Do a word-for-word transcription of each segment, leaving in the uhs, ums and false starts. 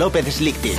López Slichting.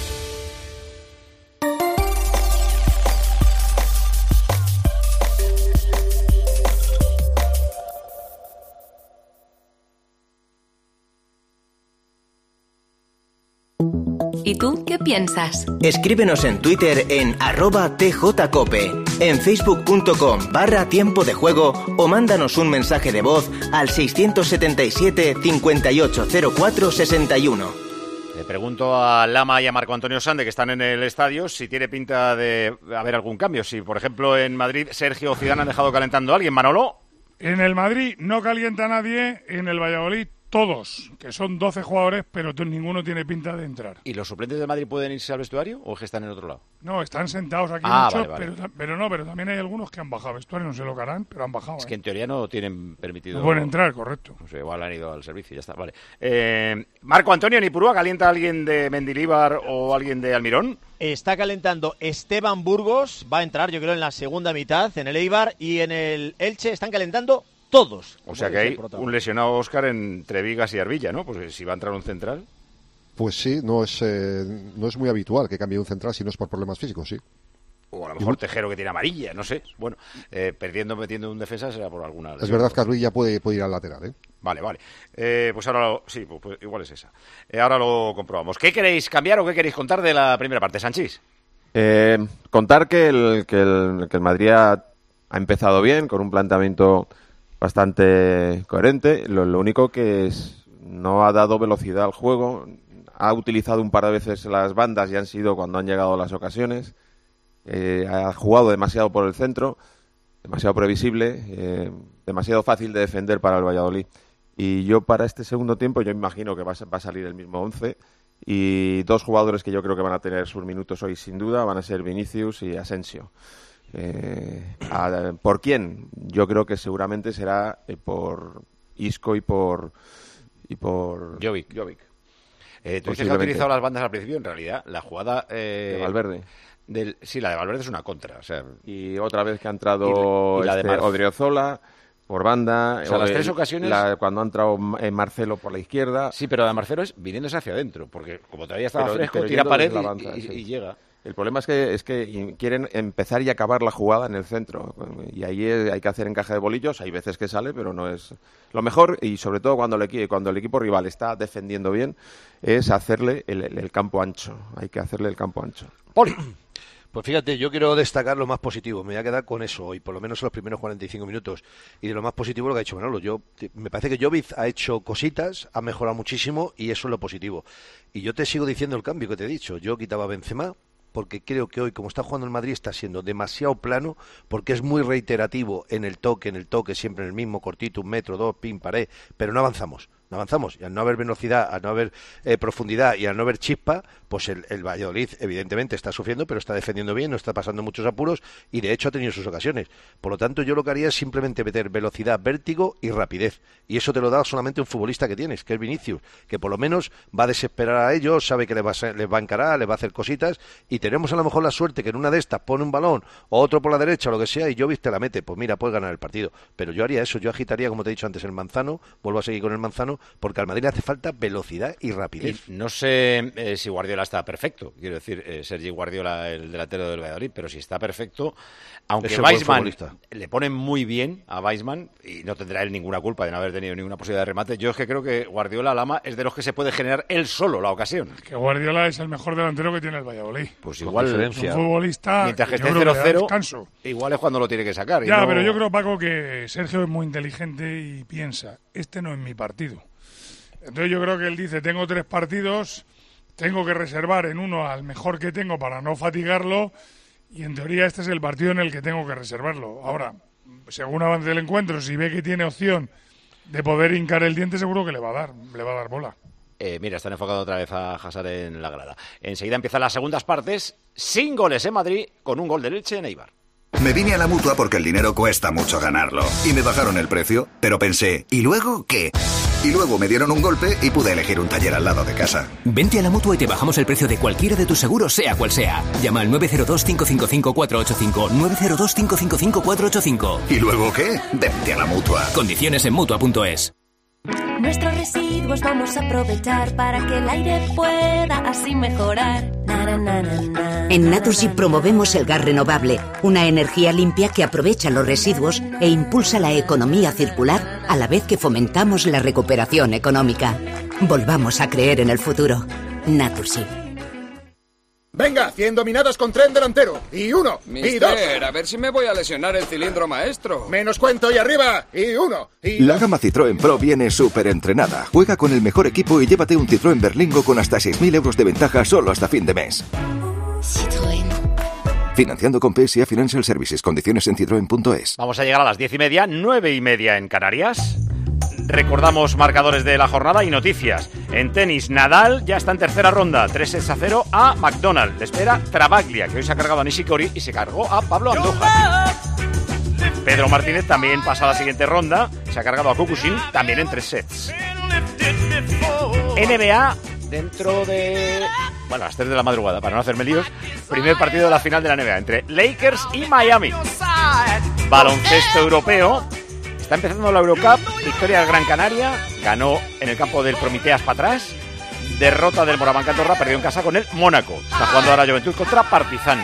¿Y tú qué piensas? Escríbenos en Twitter en arroba tjcope, en facebook.com barra tiempo de juego o mándanos un mensaje de voz al seiscientos setenta y siete, cincuenta y ocho cero cuatro, sesenta y uno. Le pregunto a Lama y a Marco Antonio Sande, que están en el estadio, si tiene pinta de haber algún cambio. Si, por ejemplo, en Madrid Sergio o Zidane han dejado calentando a alguien. Manolo. En el Madrid no calienta a nadie, en el Valladolid todos, que son doce jugadores, pero t- ninguno tiene pinta de entrar. ¿Y los suplentes de Madrid pueden irse al vestuario o es que están en otro lado? No, están sentados aquí ah, muchos, vale, vale. Pero, pero no, pero también hay algunos que han bajado vestuario, no sé lo que harán, pero han bajado. Es ¿eh? que en teoría no tienen permitido... No pueden entrar, correcto. No sé, igual han ido al servicio y ya está, vale. Eh, Marco Antonio, ¿Nipurúa calienta a alguien de Mendilibar o alguien de Almirón? Está calentando Esteban Burgos, va a entrar yo creo en la segunda mitad, en el Eibar, y en el Elche están calentando todos. O sea que hay un lesionado Óscar entre Vigas y Arbilla, ¿no? Pues si va a entrar un central. Pues sí, no es eh, no es muy habitual que cambie un central si no es por problemas físicos, sí. O a lo mejor Tejero que tiene amarilla, no sé. Bueno, eh, perdiendo, metiendo un defensa será por alguna... Es verdad que Arbilla puede, puede ir al lateral, ¿eh? Vale, vale. Eh, pues ahora lo... Sí, pues, pues igual es esa. Eh, ahora lo comprobamos. ¿Qué queréis cambiar o qué queréis contar de la primera parte, Sanchís? Eh, contar que el, que, el, que el Madrid ha, ha empezado bien, con un planteamiento bastante coherente. Lo, lo único que es, no ha dado velocidad al juego. Ha utilizado un par de veces las bandas y han sido cuando han llegado las ocasiones. Eh, ha jugado demasiado por el centro, demasiado previsible, eh, demasiado fácil de defender para el Valladolid. Y yo para este segundo tiempo, yo imagino que va a, va a salir el mismo once. Y dos jugadores que yo creo que van a tener sus minutos hoy sin duda van a ser Vinicius y Asensio. Eh, a, ¿Por quién? Yo creo que seguramente será eh, por Isco y por y por Jovic. Jovic. Eh, tú dices que ha utilizado las bandas al principio, en realidad la jugada eh, de Valverde. Del, sí, la de Valverde es una contra. O sea, y otra vez que ha entrado y, y la este, de Mar... Odriozola por banda. O sea, o las el, tres ocasiones... La, cuando ha entrado eh, Marcelo por la izquierda. Sí, pero la de Marcelo es viniéndose hacia adentro, porque como todavía estaba pero, fresco, pero tira pared y, avanza, y, sí. y llega. El problema es que es que quieren empezar y acabar la jugada en el centro. Y ahí hay que hacer encaje de bolillos. Hay veces que sale, pero no es lo mejor. Y sobre todo cuando el, cuando el equipo rival está defendiendo bien, es hacerle el, el, el campo ancho. Hay que hacerle el campo ancho. Poli. Pues fíjate, yo quiero destacar lo más positivo, me voy a quedar con eso hoy, por lo menos en los primeros cuarenta y cinco minutos, y de lo más positivo lo que ha hecho Manolo. Yo, me parece que Jovic ha hecho cositas, ha mejorado muchísimo y eso es lo positivo. Y yo te sigo diciendo el cambio que te he dicho, yo quitaba a Benzema, porque creo que hoy, como está jugando el Madrid, está siendo demasiado plano, porque es muy reiterativo en el toque, en el toque, siempre en el mismo, cortito, un metro, dos, pin, pared, pero no avanzamos. No avanzamos, y al no haber velocidad, al no haber eh, profundidad y al no haber chispa, pues el, el Valladolid evidentemente está sufriendo, pero está defendiendo bien, no está pasando muchos apuros y de hecho ha tenido sus ocasiones. Por lo tanto, yo lo que haría es simplemente meter velocidad, vértigo y rapidez. Y eso te lo da solamente un futbolista que tienes, que es Vinicius, que por lo menos va a desesperar a ellos, sabe que les va a, les va a encarar, les va a hacer cositas, y tenemos a lo mejor la suerte que en una de estas pone un balón o otro por la derecha o lo que sea y Jovic te la mete. Pues mira, puedes ganar el partido. Pero yo haría eso, yo agitaría, como te he dicho antes, el Manzano, vuelvo a seguir con el Manzano, porque al Madrid hace falta velocidad y rapidez. Y no sé eh, si Guardiola está perfecto, quiero decir, eh, Sergi Guardiola, el delantero del Valladolid, pero si está perfecto, aunque Weisman le pone muy bien a Weisman, y no tendrá él ninguna culpa de no haber tenido ninguna posibilidad de remate, yo es que creo que Guardiola, Lama, es de los que se puede generar él solo la ocasión. Que Guardiola es el mejor delantero que tiene el Valladolid. Pues igual, diferencia. Un futbolista, mientras que esté cero cero, igual es cuando lo tiene que sacar. Ya, y no... pero yo creo, Paco, que Sergio es muy inteligente y piensa, este no es mi partido. Entonces yo creo que él dice, tengo tres partidos, tengo que reservar en uno al mejor que tengo para no fatigarlo, y en teoría este es el partido en el que tengo que reservarlo. Ahora, según avance el encuentro, si ve que tiene opción de poder hincar el diente, seguro que le va a dar, le va a dar bola. Eh, mira, están enfocando otra vez a Hazard en la grada. Enseguida empiezan las segundas partes, sin goles en Madrid, con un gol del Elche en Eibar. Me vine a la Mutua porque el dinero cuesta mucho ganarlo. Y me bajaron el precio, pero pensé, ¿y luego qué? Y luego me dieron un golpe y pude elegir un taller al lado de casa. Vente a la Mutua y te bajamos el precio de cualquiera de tus seguros, sea cual sea. Llama al nueve cero dos, cinco cinco cinco, cuatro ocho cinco, nueve cero dos, cinco cinco cinco, cuatro ocho cinco. ¿Y luego qué? Vente a la Mutua. Condiciones en Mutua punto es. Nuestros residuos vamos a aprovechar para que el aire pueda así mejorar. Na, na, na, na, na, en Naturgy promovemos el gas renovable, una energía limpia que aprovecha los residuos e impulsa la economía circular a la vez que fomentamos la recuperación económica. Volvamos a creer en el futuro. Naturgy. Venga, cien dominadas con tren delantero. Y uno, Mister, y dos. A ver si me voy a lesionar el cilindro maestro. Menos cuento y arriba. Y uno, y La gama Citroën Pro viene súper entrenada. Juega con el mejor equipo y llévate un Citroën Berlingo con hasta seis mil euros de ventaja solo hasta fin de mes. Citroën. Financiando con P S A Financial Services. Condiciones en citroen punto es. Vamos a llegar a las diez y media, nueve y media en Canarias. Recordamos marcadores de la jornada y noticias. En tenis, Nadal ya está en tercera ronda, tres sets a cero a McDonald. Le espera Travaglia, que hoy se ha cargado a Nishikori y se cargó a Pablo Andújar. Pedro Martínez también pasa a la siguiente ronda, se ha cargado a Kukushin, también en tres sets. N B A, dentro de... bueno, a las tres de la madrugada, para no hacerme líos, primer partido de la final de la N B A entre Lakers y Miami. Baloncesto europeo. Está empezando la Eurocup, victoria del Gran Canaria, ganó en el campo del Prometeas para atrás, derrota del Moraván Andorra, perdió en casa con el Mónaco. Está jugando ahora Juventud contra Partizan.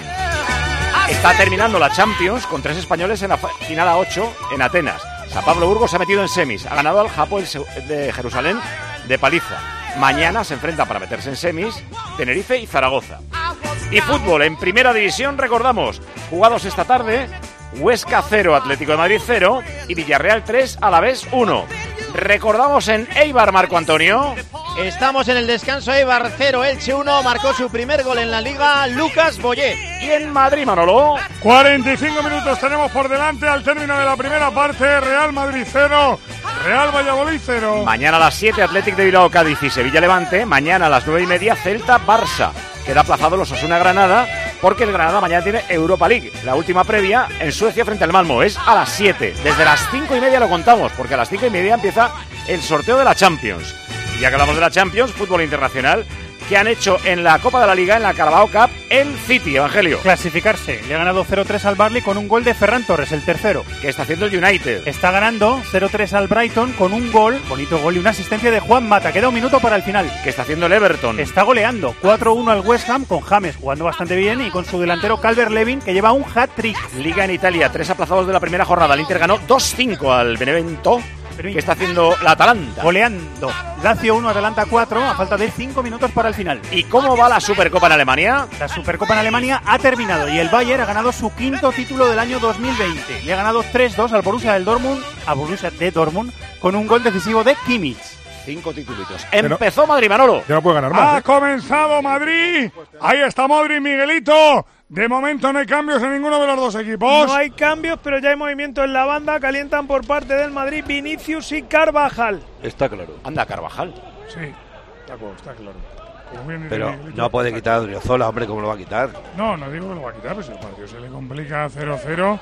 Está terminando la Champions con tres españoles en la final a ocho en Atenas. San Pablo Burgos se ha metido en semis, ha ganado al Hapoel de Jerusalén de paliza. Mañana se enfrenta para meterse en semis Tenerife y Zaragoza. Y fútbol, en primera división, recordamos, jugados esta tarde... Huesca cero, Atlético de Madrid cero y Villarreal tres, Alavés uno. Recordamos en Eibar, Marco Antonio. Estamos en el descanso, Eibar cero, Elche uno, marcó su primer gol en la Liga Lucas Boyé. Y en Madrid, Manolo. cuarenta y cinco minutos tenemos por delante al término de la primera parte. Real Madrid cero, Real Valladolid cero. Mañana a las siete, Atlético de Bilbao, Cádiz y Sevilla Levante. Mañana a las nueve y media, Celta Barça. Queda aplazado los Osasuna Granada porque el Granada mañana tiene Europa League. La última previa en Suecia frente al Malmö es a las siete. Desde las cinco y media lo contamos porque a las cinco y media empieza el sorteo de la Champions. Y ya que hablamos de la Champions, fútbol internacional, que han hecho en la Copa de la Liga, en la Carabao Cup, el City, Evangelio. Clasificarse. Le ha ganado cero tres al Burnley con un gol de Ferran Torres, el tercero. ¿Qué está haciendo el United? Está ganando cero tres al Brighton con un gol, bonito gol y una asistencia de Juan Mata. Queda un minuto para el final. ¿Qué está haciendo el Everton? Está goleando cuatro uno al West Ham con James jugando bastante bien y con su delantero Calvert-Lewin que lleva un hat-trick. Liga en Italia, tres aplazados de la primera jornada. El Inter ganó dos cinco al Benevento. ¿Qué está haciendo la Atalanta? Goleando. Lazio uno, Atalanta cuatro, a falta de cinco minutos para el final. ¿Y cómo va la Supercopa en Alemania? La Supercopa en Alemania ha terminado y el Bayern ha ganado su quinto título del año dos mil veinte. Le ha ganado tres dos al Borussia del Dortmund, a Borussia de Dortmund, con un gol decisivo de Kimmich. Cinco titulitos. Empezó Madrid, Manolo. Ya no puede ganar más. Ha ¿eh? comenzado Madrid. Ahí está Madrid, Miguelito. De momento no hay cambios en ninguno de los dos equipos. No hay cambios, pero ya hay movimiento en la banda. Calientan por parte del Madrid Vinicius y Carvajal. Está claro. Anda, Carvajal. Sí, está, está claro. Pero no puede quitar a Odriozola, hombre, ¿cómo lo va a quitar? No, no digo que lo va a quitar, pero si el partido se le complica cero cero,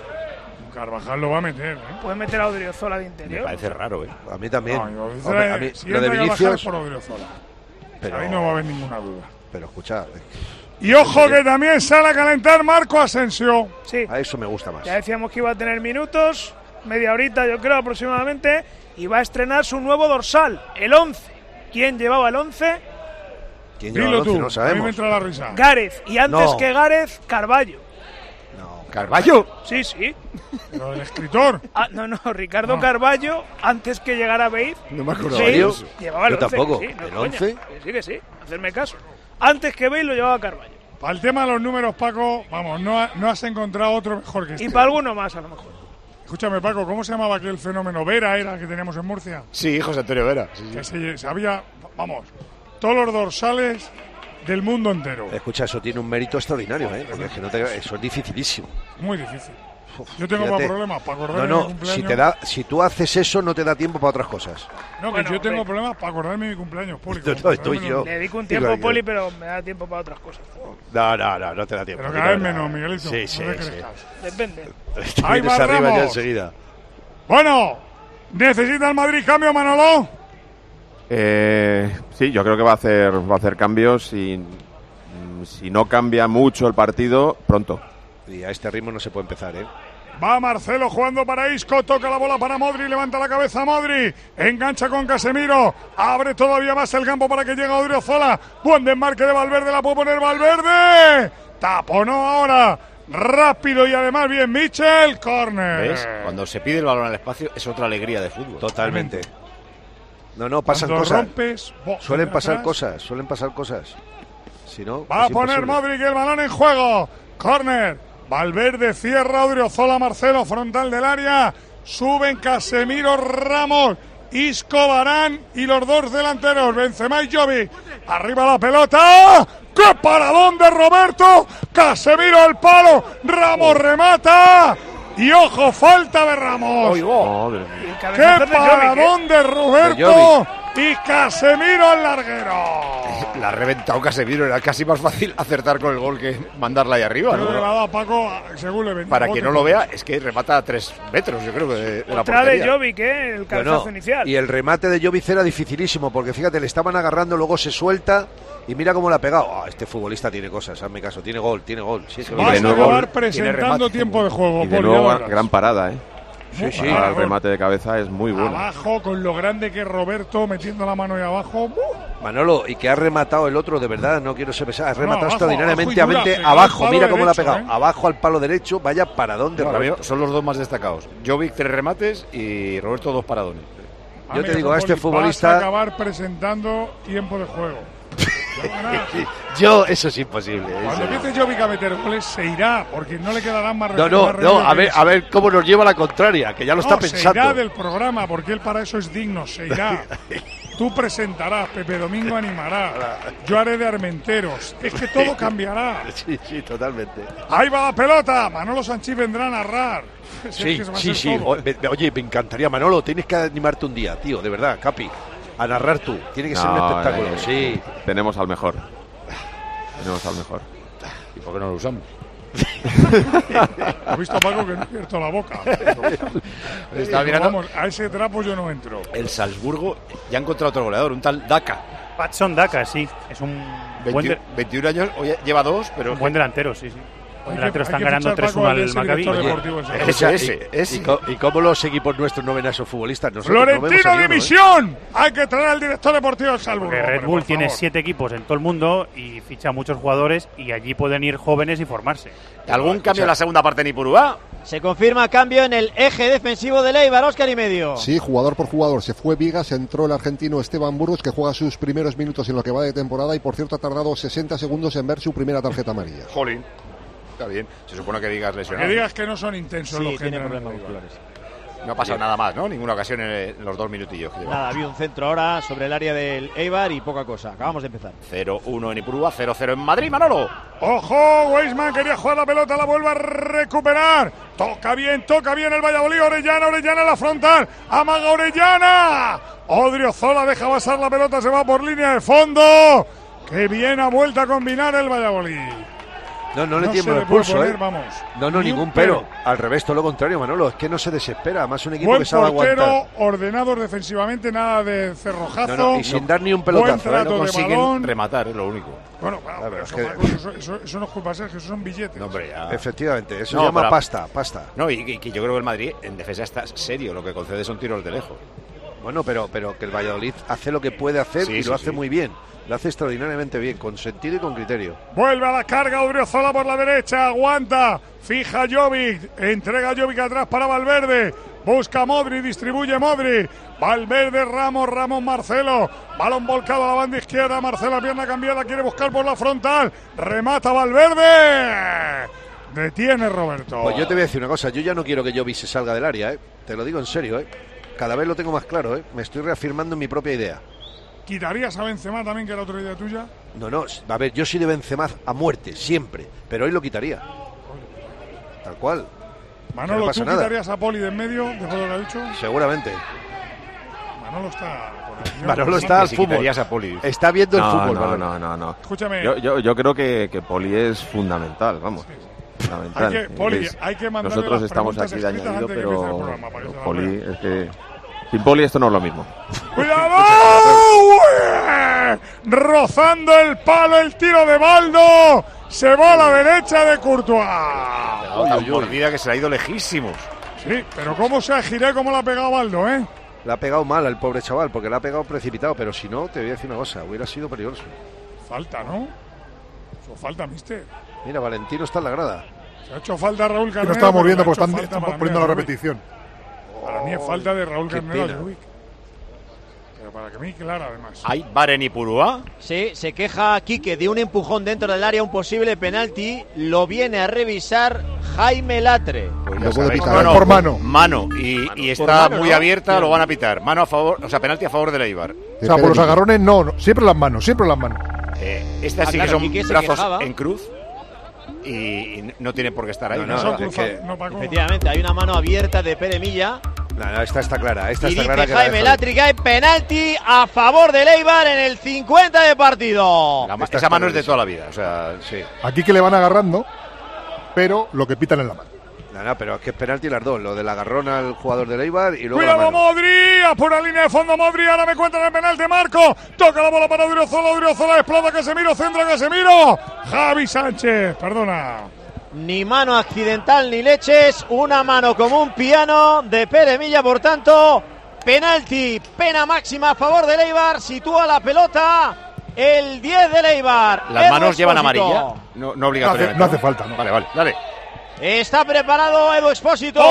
Carvajal lo va a meter, ¿eh? Puede meter a Odriozola de interior. Me parece raro, ¿eh? A mí también. No, hombre, a mí, si lo de Vinicius... por Odriozola. Pero, ahí no va a haber ninguna duda. Pero escucha... Y ojo que también sale a calentar Marco Asensio. Sí. A eso me gusta más. Ya decíamos que iba a tener minutos, media horita yo creo aproximadamente, y va a estrenar su nuevo dorsal, el once. ¿Quién llevaba el once? ¿Quién llevaba el once? Tú, no sabemos. A mí me entra la risa. Gareth, y antes no. que Gareth, Carballo. No. ¿Carballo? Sí, sí. ¿Pero el escritor? Ah, no, no, Ricardo no. Carballo, antes que llegara Bale. No me acuerdo. Sí, ¿En serio? Llevaba el yo once. tampoco. Sí, no, ¿El coña. once? Que sí, que sí, hacerme caso. Antes que Bale lo llevaba Carballo. Para el tema de los números, Paco, vamos, no, ha, no has encontrado otro mejor que este. Y para alguno más, a lo mejor. Escúchame, Paco, ¿cómo se llamaba aquel fenómeno? ¿Vera era que teníamos en Murcia? Sí, José Antonio Vera. Sí, sí. Que se, sabía, vamos, todos los dorsales del mundo entero. Escucha, eso tiene un mérito extraordinario, ¿eh? Porque es que no te, eso es dificilísimo. Muy difícil. Yo tengo más problemas para acordarme no, no, de mi cumpleaños. Si, te da, si tú haces eso, no te da tiempo para otras cosas. No, bueno, que yo tengo hombre. problemas para acordarme de mi cumpleaños, Poli. No, no, estoy yo. Le dedico un tiempo, Digo, Poli, pero me da tiempo para otras cosas. No, no, no, no te da tiempo. Pero cada vez menos, Miguelito. Sí, sí, no te sí. Depende. Te Ahí vienes va arriba Ramos. ya enseguida. Bueno, ¿necesita el Madrid cambio, Manolo? Eh, sí, yo creo que va a hacer, va a hacer cambios y si no cambia mucho el partido, pronto. Y a este ritmo no se puede empezar, ¿eh? Va Marcelo jugando para Isco, toca la bola para Modri, levanta la cabeza Modri, engancha con Casemiro, abre todavía más el campo para que llegue Odriozola. Buen desmarque de Valverde, la puede poner Valverde. Taponó ahora. Rápido y además bien Michel, córner. ¿Ves? Cuando se pide el balón al espacio es otra alegría de fútbol. Totalmente. No, no, pasan Cuando cosas. Rompes, suelen pasar atrás. cosas, suelen pasar cosas. Si no, Va es a poner imposible. Modric el balón en juego. Córner. Valverde cierra, Odriozola, Marcelo, frontal del área. Suben Casemiro, Ramos, Isco, Varane y los dos delanteros, Benzema y Jovic. Arriba la pelota. ¡Qué paradón de Roberto! Casemiro al palo. Ramos remata. Y ojo, falta de Ramos. Madre ¡Qué paradón de Roberto! Y Casemiro al larguero. La ha reventado Casemiro, era casi más fácil acertar con el gol que mandarla ahí arriba. Pero ¿no? le ha dado a Paco según le venía. Para quien no lo vea, es que remata a tres metros, yo creo, de, de la Otra portería. de Jovic, ¿eh? El cabezazo No, no. inicial. Y el remate de Jovic era dificilísimo, porque fíjate, le estaban agarrando, luego se suelta y mira cómo le ha pegado. Ah, este futbolista tiene cosas, hazme caso, tiene gol, tiene gol. Sí, es que Vas lo- a acabar tiene presentando remate. tiempo de juego. Y de Poli, nuevo, ya verás. gran parada, ¿eh? Sí, sí. Para el remate de cabeza es muy bueno. Abajo, con lo grande que es Roberto, metiendo la mano ahí abajo. ¡uh! Manolo, y que ha rematado el otro, de verdad, no quiero ser pesado, ha rematado abajo, extraordinariamente abajo y dura, amente pegado al abajo, palo mira cómo le ha derecho, pegado, ¿eh? abajo al palo derecho, vaya paradón de No, para mí Roberto. son los dos más destacados. Jovic, tres remates y Roberto, dos paradones. Ah, Yo mira, te digo, a este Poli, futbolista- vas a acabar presentando tiempo de juego. Ya verás. Yo, eso es imposible. Cuando eso. empiece Jovic a meter goles, se irá, porque no le quedarán más No, no, más no, remedio a que ver, irse. a ver cómo nos lleva la contraria, que ya lo está No, se pensando. irá del programa, porque él para eso es digno, se irá. Tú presentarás, Pepe Domingo animará, yo haré de Armenteros. Es que todo cambiará. Sí, sí, totalmente. Ahí va la pelota, Manolo Sanchís vendrá a narrar. Es Sí, que se va a sí, ser sí. todo. O- me- Oye, me encantaría, Manolo, tienes que animarte un día, tío, de verdad, Capi. A narrar tú, tiene que ser un No, espectáculo. eh, Sí. Tenemos al mejor. Tenemos al mejor. ¿Y por qué no lo usamos? He visto a Paco que no ha abierto la boca. Estaba Eh, mirando- vamos, a ese trapo yo no entro. El Salzburgo ya ha encontrado otro goleador, un tal Daka. Patson Daka, sí. Es un buen, de- veintiuno, veintiún años, oye, lleva dos, pero... un buen delantero, sí, sí. Hay Los que- delanteros hay están que ganando fichar, tres Paco, uno al de al ese Maccabi. director Oye, deportivo del Sevilla. Ese, Ese, ese, ese. ¿Y, co- y cómo los equipos nuestros no ven a esos futbolistas? Nosotros no vemos Florentino a ninguno, ¿eh? División. Hay que traer al director deportivo del Salzburgo. Porque Red hombre, Bull por tiene favor. siete equipos en todo el mundo y ficha muchos jugadores y allí pueden ir jóvenes y formarse. ¿Algún cambio en la segunda parte en Ipurúa? Se confirma cambio en el eje defensivo de Eibar, Óscar y medio. Sí, jugador por jugador. Se fue Vigas, entró el argentino Esteban Burgos, que juega sus primeros minutos en lo que va de temporada y, por cierto, ha tardado sesenta segundos en ver su primera tarjeta amarilla. Jolín. Está bien. Se supone que digas lesionado. Que digas que no son intensos Sí, los que tiene entran en problemas el Eibar. musculares. No ha pasado nada más, ¿no? Ninguna ocasión en, en los dos minutillos que lleva. Nada, había un centro ahora sobre el área del Eibar y poca cosa. Acabamos de empezar. cero uno en Ipurúa, cero cero en Madrid, Manolo. Ojo, Weisman quería jugar la pelota, la vuelve a recuperar. Toca bien, toca bien el Valladolid. Orellana, Orellana en la frontal. Amaga Orellana. Odriozola deja pasar la pelota, se va por línea de fondo. Qué bien ha vuelto a combinar el Valladolid. No, no le No tiembla se el le puede pulso, poner, ¿eh? vamos. No, no, Ni ningún un pero. pero. Al revés, todo lo contrario, Manolo. Es que no se desespera. Además, un equipo Buen que sabe portero, aguantar. ordenados defensivamente, nada de cerrojazo. No, no, y sin dar ni un pelotazo, Buen ¿eh? trato No de consiguen balón. rematar, es lo único. Bueno, claro, Claro, pero es eso, que- Paco, eso, eso- eso no es culpa de Sergio, eso son billetes. No, hombre, ya. Efectivamente, eso No, se llama pero- pasta, pasta. No, y, y que yo creo que el Madrid en defensa está serio, lo que concede son tiros de lejos. Bueno, pero, pero que el Valladolid hace lo que puede hacer Sí, y sí, lo hace sí. muy bien. Lo hace extraordinariamente bien, con sentido y con criterio. Vuelve a la carga Odriozola por la derecha, aguanta, fija Jovic, entrega Jovic atrás para Valverde, busca Modri, distribuye Modri, Valverde, Ramos, Ramos, Marcelo, balón volcado a la banda izquierda, Marcelo, pierna cambiada, quiere buscar por la frontal, remata Valverde, detiene Roberto. Pues yo te voy a decir una cosa, yo ya no quiero que Jovic se salga del área, ¿eh? Te lo digo en serio, ¿eh? Cada vez lo tengo más claro, ¿eh? Me estoy reafirmando en mi propia idea. ¿Quitarías a Benzema también, que era otra idea tuya? No, no, a ver, yo soy de Benzema a muerte, siempre, pero hoy lo quitaría. Tal cual. Manolo, no pasa ¿tú nada. quitarías a Poli de en medio, después de lo que ha dicho? Seguramente. Manolo está... por el- Manolo Sí, está que al si fútbol. quitarías a Poli. Está viendo el No, fútbol, no, Manolo. no, no, no. Escúchame. Yo, yo, yo creo que, que Poli es fundamental, vamos. Fundamental. Hay que- Poli, Es- hay que mandarle Nosotros las estamos preguntas aquí de escritas añadido, antes de que empiece el pero programa, para que se las Poli vea. es que sin Poli esto no es lo mismo. ¡Cuidado! ¡Ué! Rozando el palo, el tiro de Baldo. Se va a la derecha de Courtois. La mordida que se le ha ido lejísimos. Sí, pero cómo se ha girado, cómo la ha pegado Baldo, ¿eh? Le ha pegado mal al pobre chaval, porque le ha pegado precipitado, pero si no, te voy a decir una cosa, hubiera sido peligroso. Falta, ¿no? Eso falta, mister. Mira, Valentino está en la grada. Se ha hecho falta Raúl Carnero. No estamos viendo porque están, están poniendo la repetición. Para mí es falta de Raúl Carnero a pena. Jovic. Pero para que me clara, además. ¿Hay Baren y Purúa? Sí, se queja Quique de un empujón dentro del área, un posible penalti. Lo viene a revisar Jaime Latre. Pues lo puede pitar, no, no, por mano. Mano, y, mano. y está mano, muy ¿no? abierta, sí. Lo van a pitar. Mano a favor, o sea, penalti a favor del Eibar. O sea, por los agarrones, no, no siempre las manos, siempre las manos. Eh, estas ah, sí claro, que son brazos en cruz. Y, y no tienen por qué estar ahí. No, no, no, no, es que, no, Paco. Efectivamente, hay una mano abierta de Pere Milla. No, no, esta está clara. Esta y está dice clara que Jaime Latre que hay penalti a favor del Eibar en el cincuenta de partido. La, esa mano es de toda la vida. O sea, sí. Aquí que le van agarrando, pero lo que pitan en la mano. No, no, pero es que es penalti las dos. Lo del agarrón al jugador del Eibar y luego. ¡Cuidado, Modri! A pura línea de fondo, Modri. Ahora me cuentan el penalti, Marco. Toca la bola para Odriozola. Odriozola explota Casemiro. Centra Casemiro. Javi Sánchez. Perdona. Ni mano accidental ni leches. Una mano como un piano de Pere Milla. Por tanto, penalti. Pena máxima a favor del Eibar. Sitúa la pelota el diez del Eibar. Las Edu manos Expósito. llevan amarilla. No, no obligatoriamente. No hace, no hace falta, ¿no? Vale, vale. Dale. Está preparado Edu Expósito.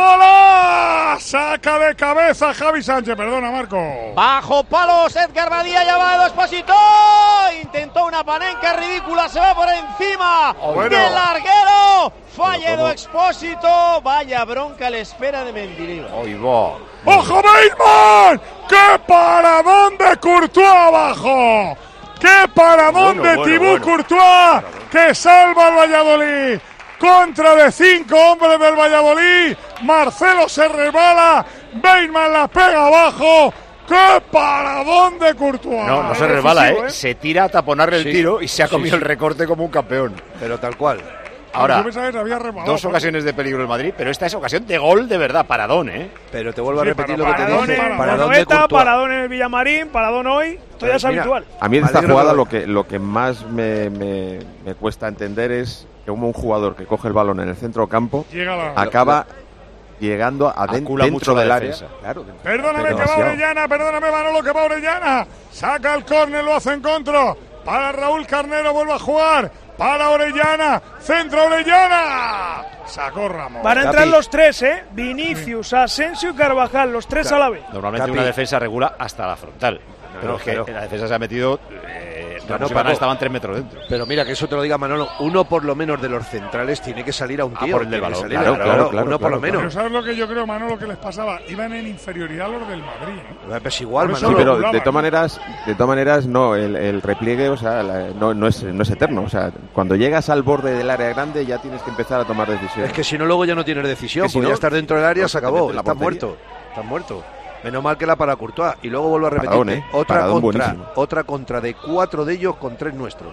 ¡Odriozola! Saca de cabeza Javi Sánchez. Perdona, Marco. Bajo palos Edgar Badía. Ya va Edu Expósito. Intentó una panenca ridícula. Se va por encima oh, bueno. del larguero. Falla Edu Expósito. Vaya bronca le espera de Mendilibar. ¡Oy, va! ¡Ojo, Bateman! ¡Qué paradón de Courtois abajo! ¡Qué paradón bueno, de bueno, Thibaut bueno. Courtois! ¡Que salva al Valladolid! Contra de cinco hombres del Valladolid. Marcelo se resbala. Bateman la pega abajo. ¡Qué paradón de Courtois! No, no se es resbala, decisivo, ¿eh? Se tira a taponarle el Sí. tiro y se ha comido Sí, sí. el recorte como un campeón. Pero tal cual. Ahora, Yo pensaba que se había resbalado, dos ocasiones de peligro el Madrid, pero esta es ocasión de gol de verdad, paradón, ¿eh? Pero te vuelvo Sí, a repetir pero lo que te Paradón dije. en Paradón de Noeta, Courtois. paradón en el Villamarín, paradón hoy. Esto ya es Mira, habitual. A mí en esta Alegro jugada de- lo que, lo que más me, me, me cuesta entender es que un jugador que coge el balón en el centro campo Llega la- acaba llegando aden- Acula dentro mucho la del área. defensa. Claro, Perdóname que va demasiado. Orellana, perdóname Manolo que va Orellana. Saca el córner, lo hace en contra. Para Raúl Carnero, vuelve a jugar. Para Orellana, centro Orellana. Sacó Ramos. Van a entrar Capi. los tres, ¿eh? Vinicius, Asensio y Carvajal, los tres a la vez. Normalmente Capi. una defensa regula hasta la frontal. pero no, es que pero- la defensa se ha metido. Eh, No, Ramos no, y Varane Paco. estaban tres metros dentro. Pero mira, que eso te lo diga Manolo. Uno por lo menos de los centrales tiene que salir a un Ah, tío. por el del tiene que balón. salir, Claro, claro, claro, Uno por lo claro, menos. Pero ¿sabes lo que yo creo, Manolo, que les pasaba? Iban en inferioridad los del Madrid. ¿eh? Pues igual, Por eso Sí, Manolo. pero Manolo. de todas maneras, de todas maneras, no, el, el repliegue, o sea, la- no, no es, no es eterno. O sea, cuando llegas al borde del área grande ya tienes que empezar a tomar decisiones. Es que si no, luego ya no tienes decisión. Que si porque no, ya estás dentro del área, no se te acabó. metes en la Estás portería. muerto. Estás muerto. Menos mal que la para Courtois. Y luego vuelvo a repetir. Paradón, ¿eh? Otra Paradón contra. buenísimo. Otra contra de cuatro de ellos con tres nuestros.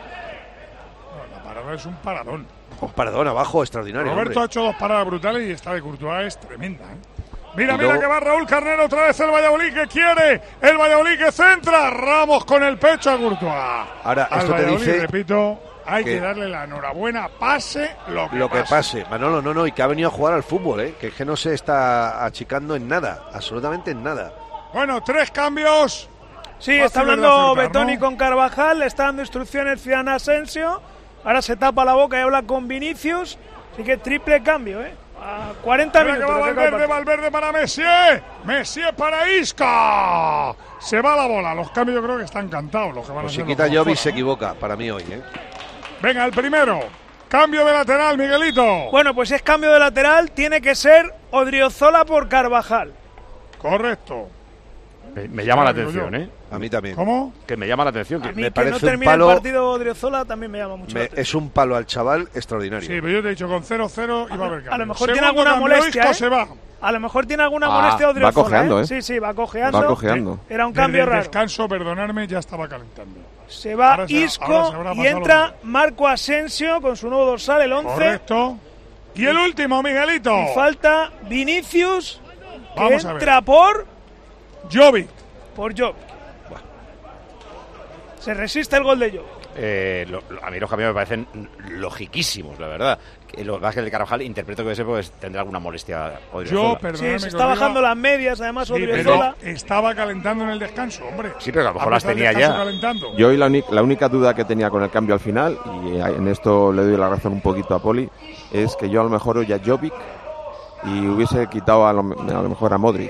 La parada es un paradón. Con paradón abajo, extraordinario. Roberto hombre. ha hecho dos paradas brutales y esta de Courtois es tremenda. ¿eh? Mira, Y mira luego- que va Raúl Carnero otra vez el Valladolid que quiere. El Valladolid que centra. Ramos con el pecho a Courtois. Ahora, Al esto te Valladolid, dice repito, hay que que- darle la enhorabuena, pase lo que Lo que pase. pase. Manolo, no, no. Y que ha venido a jugar al fútbol, ¿eh? Que es que no se está achicando en nada. Absolutamente en nada. Bueno, tres cambios. Sí, Fáciles está de hablando acertar, Betoni ¿no? con Carvajal, le está dando instrucciones Cian Asensio. Ahora se tapa la boca y habla con Vinicius. Así que triple cambio, ¿eh? A cuarenta Mira que minutos. va de que acaba el Valverde, partido. Valverde para Messier. Messier para Isca. Se va la bola. Los cambios yo creo que están cantados. Los que van Pues a si ser quita los Jovic dos se fuera, ¿no? equivoca para mí hoy, ¿eh? Venga, el primero. Cambio de lateral, Miguelito. Bueno, pues es cambio de lateral. Tiene que ser Odriozola por Carvajal. Correcto. Me, me llama la Digo atención, yo. ¿eh? A mí también. ¿Cómo? Que me llama la atención. A Que mí me que parece no un termine palo- el partido Odriozola también me llama mucho Me- la atención. es un palo al chaval extraordinario. Sí, pero yo te he dicho con cero cero iba a haber cambio. A lo mejor Segundo tiene alguna cambio, molestia, Isco ¿eh? se va. A lo mejor tiene alguna Ah, molestia va Odriozola. cojeando, ¿eh? Sí, sí, va cojeando. Va cojeando. Era un Desde cambio el raro. descanso, perdonarme, ya estaba calentando. Se va Ahora se- ahora Isco se habrá y pasado entra lo Marco Asensio con su nuevo dorsal, el once. Correcto. Y el último, Miguelito. Y falta Vinicius, que Vamos a ver. entra por Jovic. por Jovic. Se resiste el gol de Jovic. Eh, lo, lo, a mí los cambios me parecen logiquísimos, la verdad. Lo que el de Carvajal interpreto que ese pues tendrá alguna molestia. Yo, perdóname, sí, se está bajando las medias, además sí, Odriozola estaba calentando en el descanso, hombre. Sí, pero a lo mejor las tenía ya. Calentando. Yo hoy la, la única duda que tenía con el cambio al final, y en esto le doy la razón un poquito a Poli, es que yo a lo mejor hoy a Jovic y hubiese quitado a lo, a lo mejor a Modric.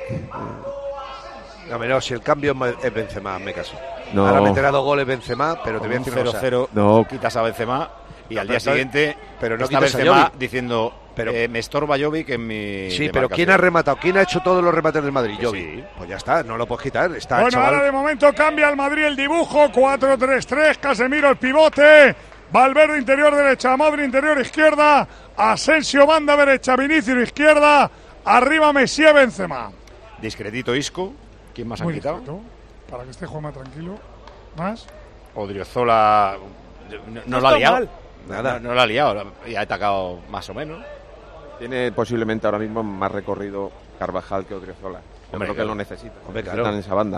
No, pero si el cambio es Benzema, me caso. No. Ahora meterá dos goles Benzema, pero te voy a decir cero cero, no. Quitas a Benzema y no, al día siguiente pero no está Benzema diciendo pero, eh, me estorba Jovic en mi sí, pero ¿quién ha rematado? ¿Quién ha hecho todos los remates del Madrid? Jovic. Sí. Pues ya está, no lo puedes quitar. Está bueno, chaval. Ahora de momento cambia el Madrid el dibujo, cuatro tres tres, Casemiro el pivote, Valverde interior derecha, Modric interior izquierda, Asensio banda derecha, Vinicius izquierda, arriba Messi, Benzema. Discretito Isco, ¿quién más han Muy quitado? Discreto, para que esté Juanma tranquilo. ¿Más? Odriozola no, no, no la ha liado. Mal. Nada. No, no la ha liado, y ha atacado más o menos. Tiene posiblemente ahora mismo más recorrido Carvajal que Odriozola. Yo creo que lo necesita. Hombre, claro. Están en esa banda.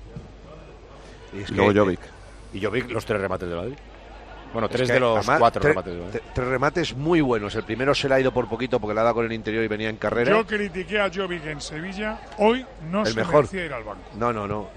Y, es y luego que, Jovic. Y Jovic los tres remates de Madrid. Bueno, tres es de los además, cuatro tre remates de Madrid. Tres remates muy buenos. El primero se le ha ido por poquito porque le ha dado con el interior y venía en carrera. Yo critiqué a Jovic en Sevilla. Hoy no el se mejor. merecía ir al banco. No, no, no.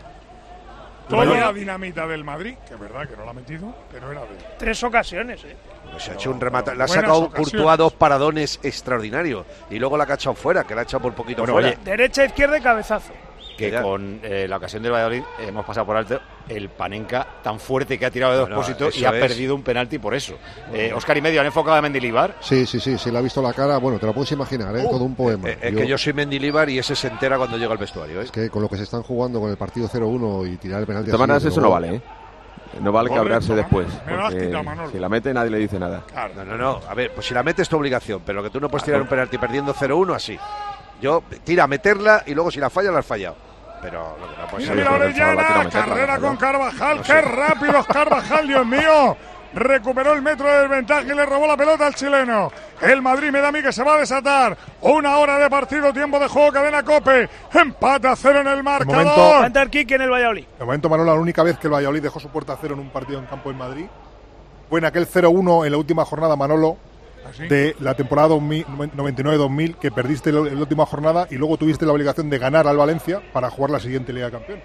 Toda la dinamita del Madrid, que es verdad que no la ha metido, pero era de tres ocasiones, ¿eh? Pues se ha hecho un remate, le ha sacado Courtois dos paradones extraordinarios y luego la ha cachado fuera, que la ha echado por poquito bueno, fuera. Oye, derecha, izquierda y cabezazo. Que ya. Con eh, la ocasión del Valladolid eh, hemos pasado por alto el Panenka tan fuerte que ha tirado de dos bueno, pósitos y ha es. perdido un penalti por eso. Eh, Oscar y medio, ¿han enfocado a Mendilibar? Sí, sí, sí, sí, le ha visto la cara, bueno, te lo puedes imaginar, ¿eh? Uh, Todo un poema. Eh, es yo, que yo soy Mendilibar y ese se entera cuando llega al vestuario. ¿eh? Es que con lo que se están jugando con el partido cero uno y tirar el penalti. De todas maneras, eso no vale, ¿eh? No vale cabrarse después. Quitado, si la mete, nadie le dice nada. Claro. No, no, no. A ver, pues si la metes es tu obligación, pero que tú no puedes tirar un penalti perdiendo cero uno así. Yo, tira, meterla y luego si la falla, la has fallado. Pero lo que no puede ser. Mira, Orellana, carrera con Carvajal, no sé. Qué rápido es Carvajal, Dios mío. Recuperó el metro de desventaja y le robó la pelota al chileno. El Madrid me da a mí que se va a desatar. Una hora de partido, tiempo de juego, cadena COPE. Empate a cero en el marcador. Cantar Quique en el Valladolid. De momento, Manolo, la única vez que el Valladolid dejó su puerta a cero en un partido en campo en Madrid fue en aquel cero uno en la última jornada, Manolo, ¿así? De la temporada noventa y nueve dos mil, que perdiste en la última jornada y luego tuviste la obligación de ganar al Valencia para jugar la siguiente Liga de Campeones.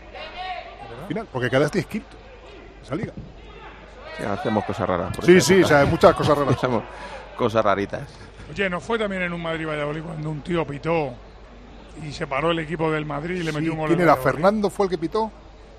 Al final, porque quedaste quinto esa liga. Sí, hacemos cosas raras. Sí, sí, o sea, muchas cosas raras. Hacemos cosas raritas. Oye, ¿no fue también en un Madrid-Valladolid cuando un tío pitó y se paró el equipo del Madrid y le sí, metió un gol? ¿Quién era? ¿Fernando fue el que pitó?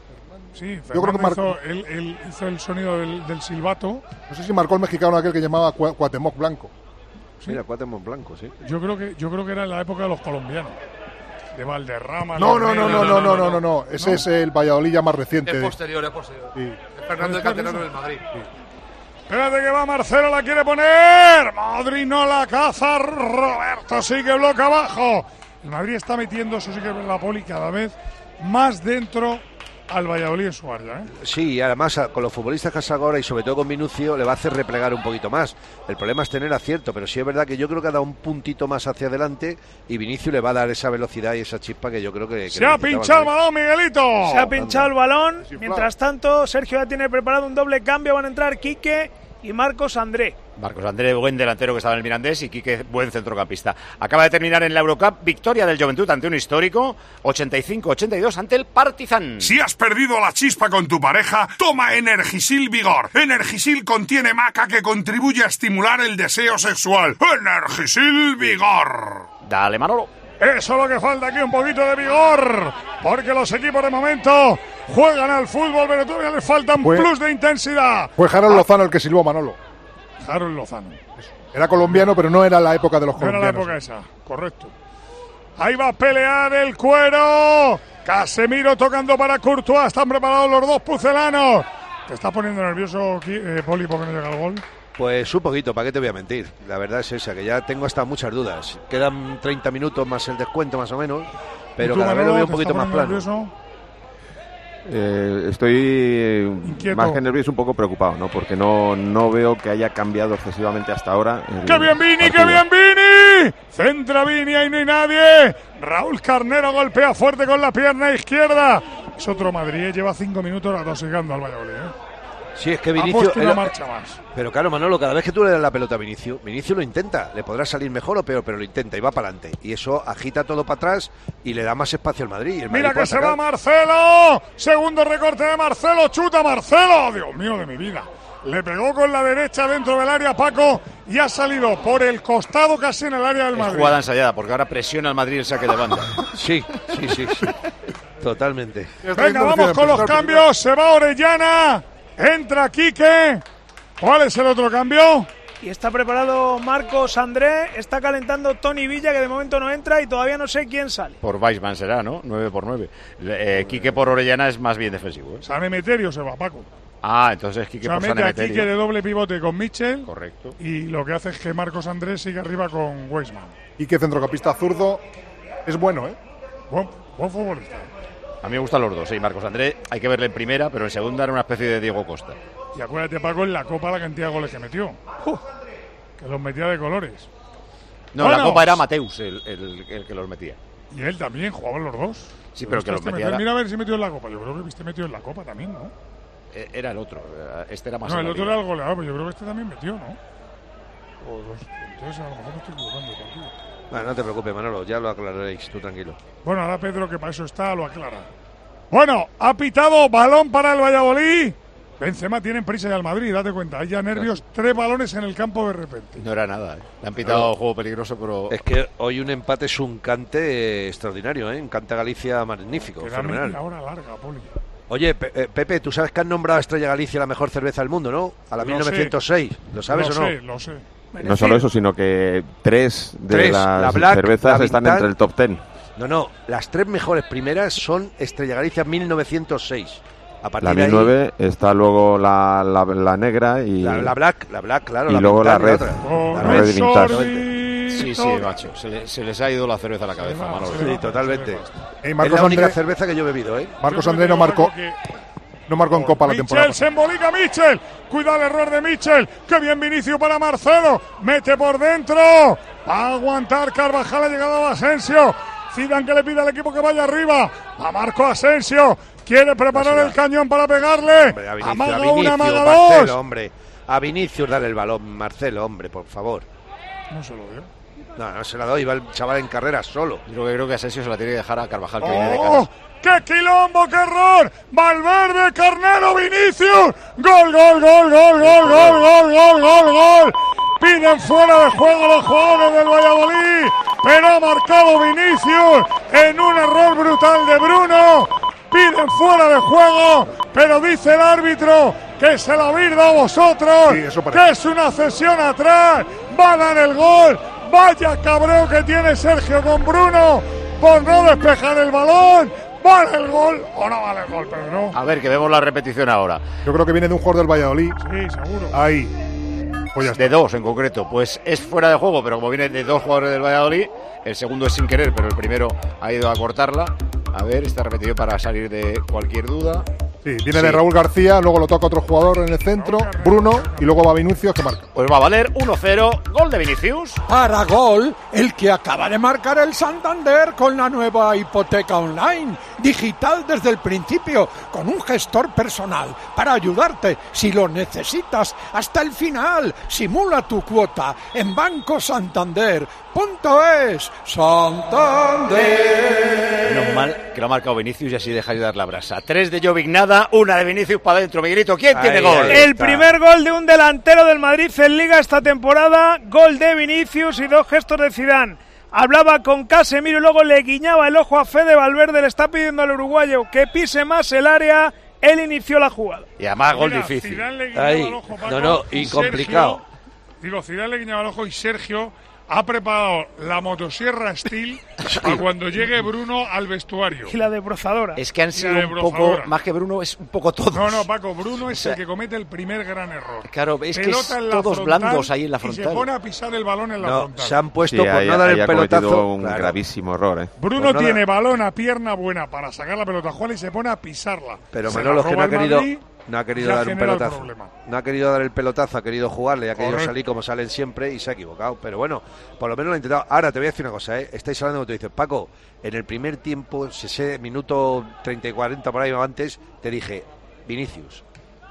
Sí, Fernando yo creo que marcó. Hizo, él, él hizo el sonido del, del silbato. No sé si marcó el mexicano aquel que llamaba Cuauhtémoc Blanco. ¿Sí? Mira, Cuauhtémoc Blanco, sí. Yo creo que yo creo que era en la época de los colombianos. De Valderrama. No, no, no, no, no, no, no, no, no. Ese ¿no? es el Valladolid ya más reciente. Es posterior, es posterior. Sí. Es Fernando el canterano del Madrid. Sí. Espérate que va Marcelo, la quiere poner. Madrid no la caza. Roberto sigue bloque abajo. El Madrid está metiendo, eso sí que es la Poli, cada vez más dentro al Valladolid en su área, ¿eh? Sí, y además con los futbolistas que ha sacado ahora y sobre todo con Minucio le va a hacer replegar un poquito más. El problema es tener acierto, pero sí es verdad que yo creo que ha dado un puntito más hacia adelante y Vinicius le va a dar esa velocidad y esa chispa que yo creo que... que Se ha pinchado el balón, Miguelito. Se ha pinchado el balón. Mientras tanto, Sergio ya tiene preparado un doble cambio. Van a entrar Quique y Marcos André. Marcos André, buen delantero que estaba en el Mirandés, y Quique, buen centrocampista. Acaba de terminar en la Eurocup, victoria del Juventud ante un histórico, ochenta y cinco ochenta y dos ante el Partizan. Si has perdido la chispa con tu pareja, toma Energisil Vigor. Energisil contiene maca que contribuye a estimular el deseo sexual. Energisil Vigor. Dale, Manolo. Eso es lo que falta aquí, un poquito de vigor, porque los equipos de momento juegan al fútbol, pero todavía les falta un fue, plus de intensidad. Fue Harold Lozano el que silbó, Manolo. Harold Lozano. Eso. Era colombiano, pero no era la época de los no colombianos. No era la época esa, correcto. Ahí va a pelear el cuero. Casemiro tocando para Courtois. Están preparados los dos pucelanos. ¿Te estás poniendo nervioso, eh, Poli, porque no llega el gol? Pues un poquito, ¿para qué te voy a mentir? La verdad es esa, que ya tengo hasta muchas dudas. Quedan treinta minutos más el descuento, más o menos, pero cada vez lo veo un poquito más plano. Nervioso? Eh, estoy Inquieto. Más que nervioso, un poco preocupado, ¿no? Porque no, no veo que haya cambiado excesivamente hasta ahora. ¡Qué bien Vini, qué bien Vini! Centra Vini, ahí no hay nadie. Raúl Carnero golpea fuerte con la pierna izquierda. Es otro Madrid, lleva cinco minutos atosigando al Valladolid, ¿eh? Sí, es que Ha Vinicius... puesto una el- marcha más. Pero claro, Manolo, cada vez que tú le das la pelota a Vinicius, Vinicius lo intenta. Le podrá salir mejor o peor, pero lo intenta y va para adelante. Y eso agita todo para atrás y le da más espacio al Madrid. Y el Mira Madrid puede que se atacar. va Marcelo. Segundo recorte de Marcelo. Chuta Marcelo. Dios mío de mi vida. Le pegó con la derecha dentro del área Paco y ha salido por el costado casi en el área del Es Madrid. jugada ensayada, porque ahora presiona al Madrid el saque de banda. Sí, sí, sí, sí. Totalmente. Venga, vamos con los cambios. Se va Orellana. Entra Quique. ¿Cuál es el otro cambio? Y está preparado Marcos André, está calentando Tony Villa, que de momento no entra, y todavía no sé quién sale. Por Weissman será, ¿no? nueve por nueve. Eh, Quique por Orellana es más bien defensivo. ¿eh? San Emeterio se va, Paco. Ah, entonces O Quique sea, por San mete a Emeterio. Quique de doble pivote con Mitchell. Correcto. Y lo que hace es que Marcos Andrés siga arriba con Weisman. Y que centrocampista zurdo es bueno, ¿eh? Buen, buen futbolista. A mí me gustan los dos, sí. Marcos André, hay que verle en primera, pero en segunda era una especie de Diego Costa. Y acuérdate, Paco, en la Copa la cantidad de goles que metió. Uh, que los metía de colores. No, Bueno, la Copa era Mateus el, el- el que los metía. Y él también, jugaban los dos. Sí, pero que los Este metía meter- era- Mira a ver si metió en la Copa. Yo creo que viste metió en la Copa también, ¿no? Eh, Era el otro. Este era más. No, en el la otro liga. era el goleador, pero yo creo que este también metió, ¿no? O los- entonces a lo mejor me estoy equivocando contigo. Bueno, no te preocupes, Manolo, ya lo aclararéis, tú tranquilo. Bueno, ahora Pedro, que para eso está, lo aclara. Bueno, ha pitado balón para el Valladolid. Benzema tiene prisa ya al Madrid, date cuenta. Hay ya nervios, tres balones en el campo de repente. No era nada. ¿eh? Le han pitado No. juego peligroso, pero. Es que hoy un empate es un cante eh, extraordinario, ¿eh? Un cante a Galicia magnífico, Queda fenomenal. media hora larga, Poli. Oye, Pe- eh, Pepe, tú sabes que han nombrado a Estrella Galicia la mejor cerveza del mundo, ¿no? A la Lo mil novecientos seis. ¿Lo sabes Lo o no? sé, lo sé. No solo eso, sino que tres de Tres, las la Black, cervezas la están Vintage. entre el top ten. No, no, las tres mejores primeras son Estrella Galicia mil novecientos seis. A partir La de ahí, mil nueve, está luego la, la, la negra y, la, la Black, la Black, claro. y la luego la Vintage y red. otra. La red de vintage. Sí, sí, macho. Se, le- se les ha ido la cerveza a la cabeza, Manolo. Sí, totalmente. Eh, Es Marcos la única André- cerveza que yo he bebido, ¿eh? Marcos André no marcó, no marcó en Copa la temporada Michel, se embolica Michel. Cuidado el error de Michel. Qué bien Vinicio para Marcelo. Mete por dentro. Va a aguantar Carvajal. Ha llegado a Asensio. Zidane que le pide al equipo que vaya arriba. A Marco Asensio. Quiere preparar el cañón para pegarle. Hombre, a Vinicius, Amaga a Vinicius, una, amaga Marcelo, dos. hombre. A Vinicius dale el balón, Marcelo, hombre, por favor. No se lo dio. No, no se la doy, va el chaval en carrera solo. Yo creo que Asensio se la tiene que dejar a Carvajal, que viene de ¡Oh! casa. ¡Qué quilombo, qué error! Valverde, Carnero, Vinicius. Gol, gol, gol, gol, gol, gol, gol, gol, gol, gol. Piden fuera de juego los jugadores del Valladolid, pero ha marcado Vinicius en un error brutal de Bruno. Piden fuera de juego, pero dice el árbitro que se la habéis dado vosotros, Sí, eso parece. que es una cesión atrás. Va a dar el gol. Vaya cabreo que tiene Sergio con Bruno por no despejar el balón. ¿Vale el gol o no vale el gol, pero no? A ver, que vemos la repetición ahora. Yo creo que viene de un jugador del Valladolid. Sí, seguro. Ahí. Pues ya está. De dos en concreto. Pues es fuera de juego, pero como viene de dos jugadores del Valladolid, el segundo es sin querer, pero el primero ha ido a cortarla. A ver, está repetido para salir de cualquier duda. Sí, viene de Raúl García, luego lo toca otro jugador en el centro, Bruno, y luego va Vinicius que marca. Pues va a valer uno cero, gol de Vinicius. Para gol, el que acaba de marcar el Santander con la nueva hipoteca online, digital desde el principio, con un gestor personal para ayudarte si lo necesitas hasta el final. Simula tu cuota en banco santander punto es. Santander. Menos mal que lo ha marcado Vinicius y así deja de dar la brasa. Tres de Jovic nada, una de Vinicius para adentro. Miguelito, ¿quién tiene Ahí, gol? ahí. El primer gol de un delantero del Madrid en Liga esta temporada, gol de Vinicius y dos gestos de Zidane. Hablaba con Casemiro y luego le guiñaba el ojo a Fede Valverde, le está pidiendo al uruguayo que pise más el área. Él inició la jugada. Y además gol Mira, difícil. Zidane le guiñaba Ahí. el ojo, Paco, No, no, y Sergio- complicado. Digo, Zidane le guiñaba el ojo y Sergio ha preparado la motosierra Steel para cuando llegue Bruno al vestuario. Y la desbrozadora. Es que han Y sido la un desbrozadora. poco, más que Bruno, es un poco todos. No, no, Paco, Bruno es O sea, el que comete el primer gran error. Claro, es que Pelota es en la todos frontal blandos ahí en la Y frontal. se pone a pisar el balón en la No, frontal. se han puesto Sí, por ahí- no dar ahí el ha cometido pelotazo. un Claro. gravísimo error, ¿eh? Bruno Pues nada. tiene balón a pierna buena para sacar la pelota a jugar y se pone a pisarla. Pero Se Manolo la que no roba ha el querido, Madrid, no ha querido ya dar un genera el pelotazo. problema. No ha querido dar el pelotazo, ha querido jugarle, ha querido Correcto. salir como salen siempre y se ha equivocado. Pero bueno, por lo menos lo ha intentado. Ahora te voy a decir una cosa, ¿eh? Estáis hablando de que tú dices, Paco, en el primer tiempo, ese minuto treinta y cuarenta por ahí o antes, te dije, Vinicius.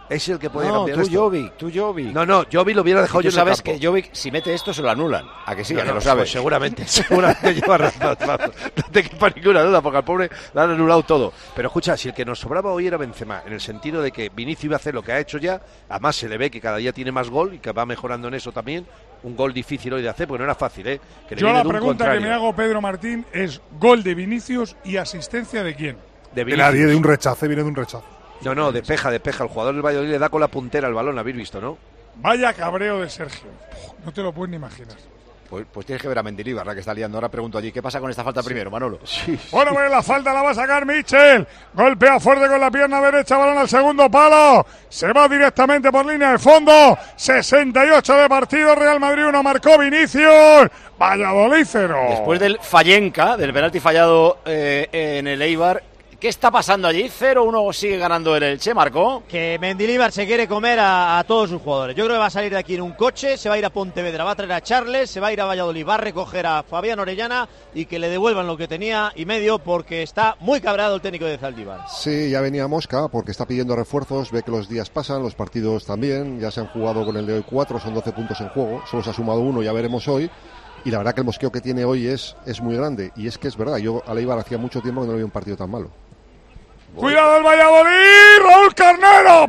Es el que puede no, cambiar tú esto. Jovic, tú Jovic. No, no, Jovic lo hubiera dejado yo tú en el sabes campo. que Jovic, si mete esto, se lo anulan. ¿A que sí? No, ¿A que no, lo sabes? pues seguramente, seguramente lleva razón. Vamos, no te quepa ninguna duda, porque al pobre le han anulado todo. Pero escucha, si el que nos sobraba hoy era Benzema, en el sentido de que Vinicius iba a hacer lo que ha hecho ya, además se le ve que cada día tiene más gol y que va mejorando en eso también. Un gol difícil hoy de hacer, porque no era fácil, ¿eh? Que le Yo viene la de un pregunta contrario. que me hago, Pedro Martín, es ¿gol de Vinicius y asistencia de quién? De De nadie, de un rechace, viene de un rechace. No, no, despeja, despeja. El jugador del Valladolid le da con la puntera al balón, habéis visto, ¿no? Vaya cabreo de Sergio. No te lo puedes ni imaginar. Pues, pues tienes que ver a Mendilibar, la que está liando. Ahora pregunto allí, ¿qué pasa con esta falta Sí. primero, Manolo? Sí. Bueno, pues la falta la va a sacar Michel. Golpea fuerte con la pierna derecha, balón al segundo palo. Se va directamente por línea de fondo. sesenta y ocho de partido, Real Madrid uno, marcó Vinicius. Valladolid cero. Después del Fallenca, del penalti fallado eh, en el Eibar, ¿qué está pasando allí? cero uno sigue ganando el Elche, Marcó. Que Mendilibar se quiere comer a, a todos sus jugadores. Yo creo que va a salir de aquí en un coche, se va a ir a Pontevedra, va a traer a Charles, se va a ir a Valladolid, va a recoger a Fabián Orellana y que le devuelvan lo que tenía y medio, porque está muy cabreado el técnico de Zaldívar. Sí, ya venía Mosca porque está pidiendo refuerzos, ve que los días pasan, los partidos también, ya se han jugado con el de hoy cuatro, son doce puntos en juego, solo se ha sumado uno, ya veremos hoy. Y la verdad que el mosqueo que tiene hoy es, es muy grande. Y es que es verdad, yo a Eibar hacía mucho tiempo que no le veía un partido tan malo. Cuidado el Valladolid, Raúl Carnero,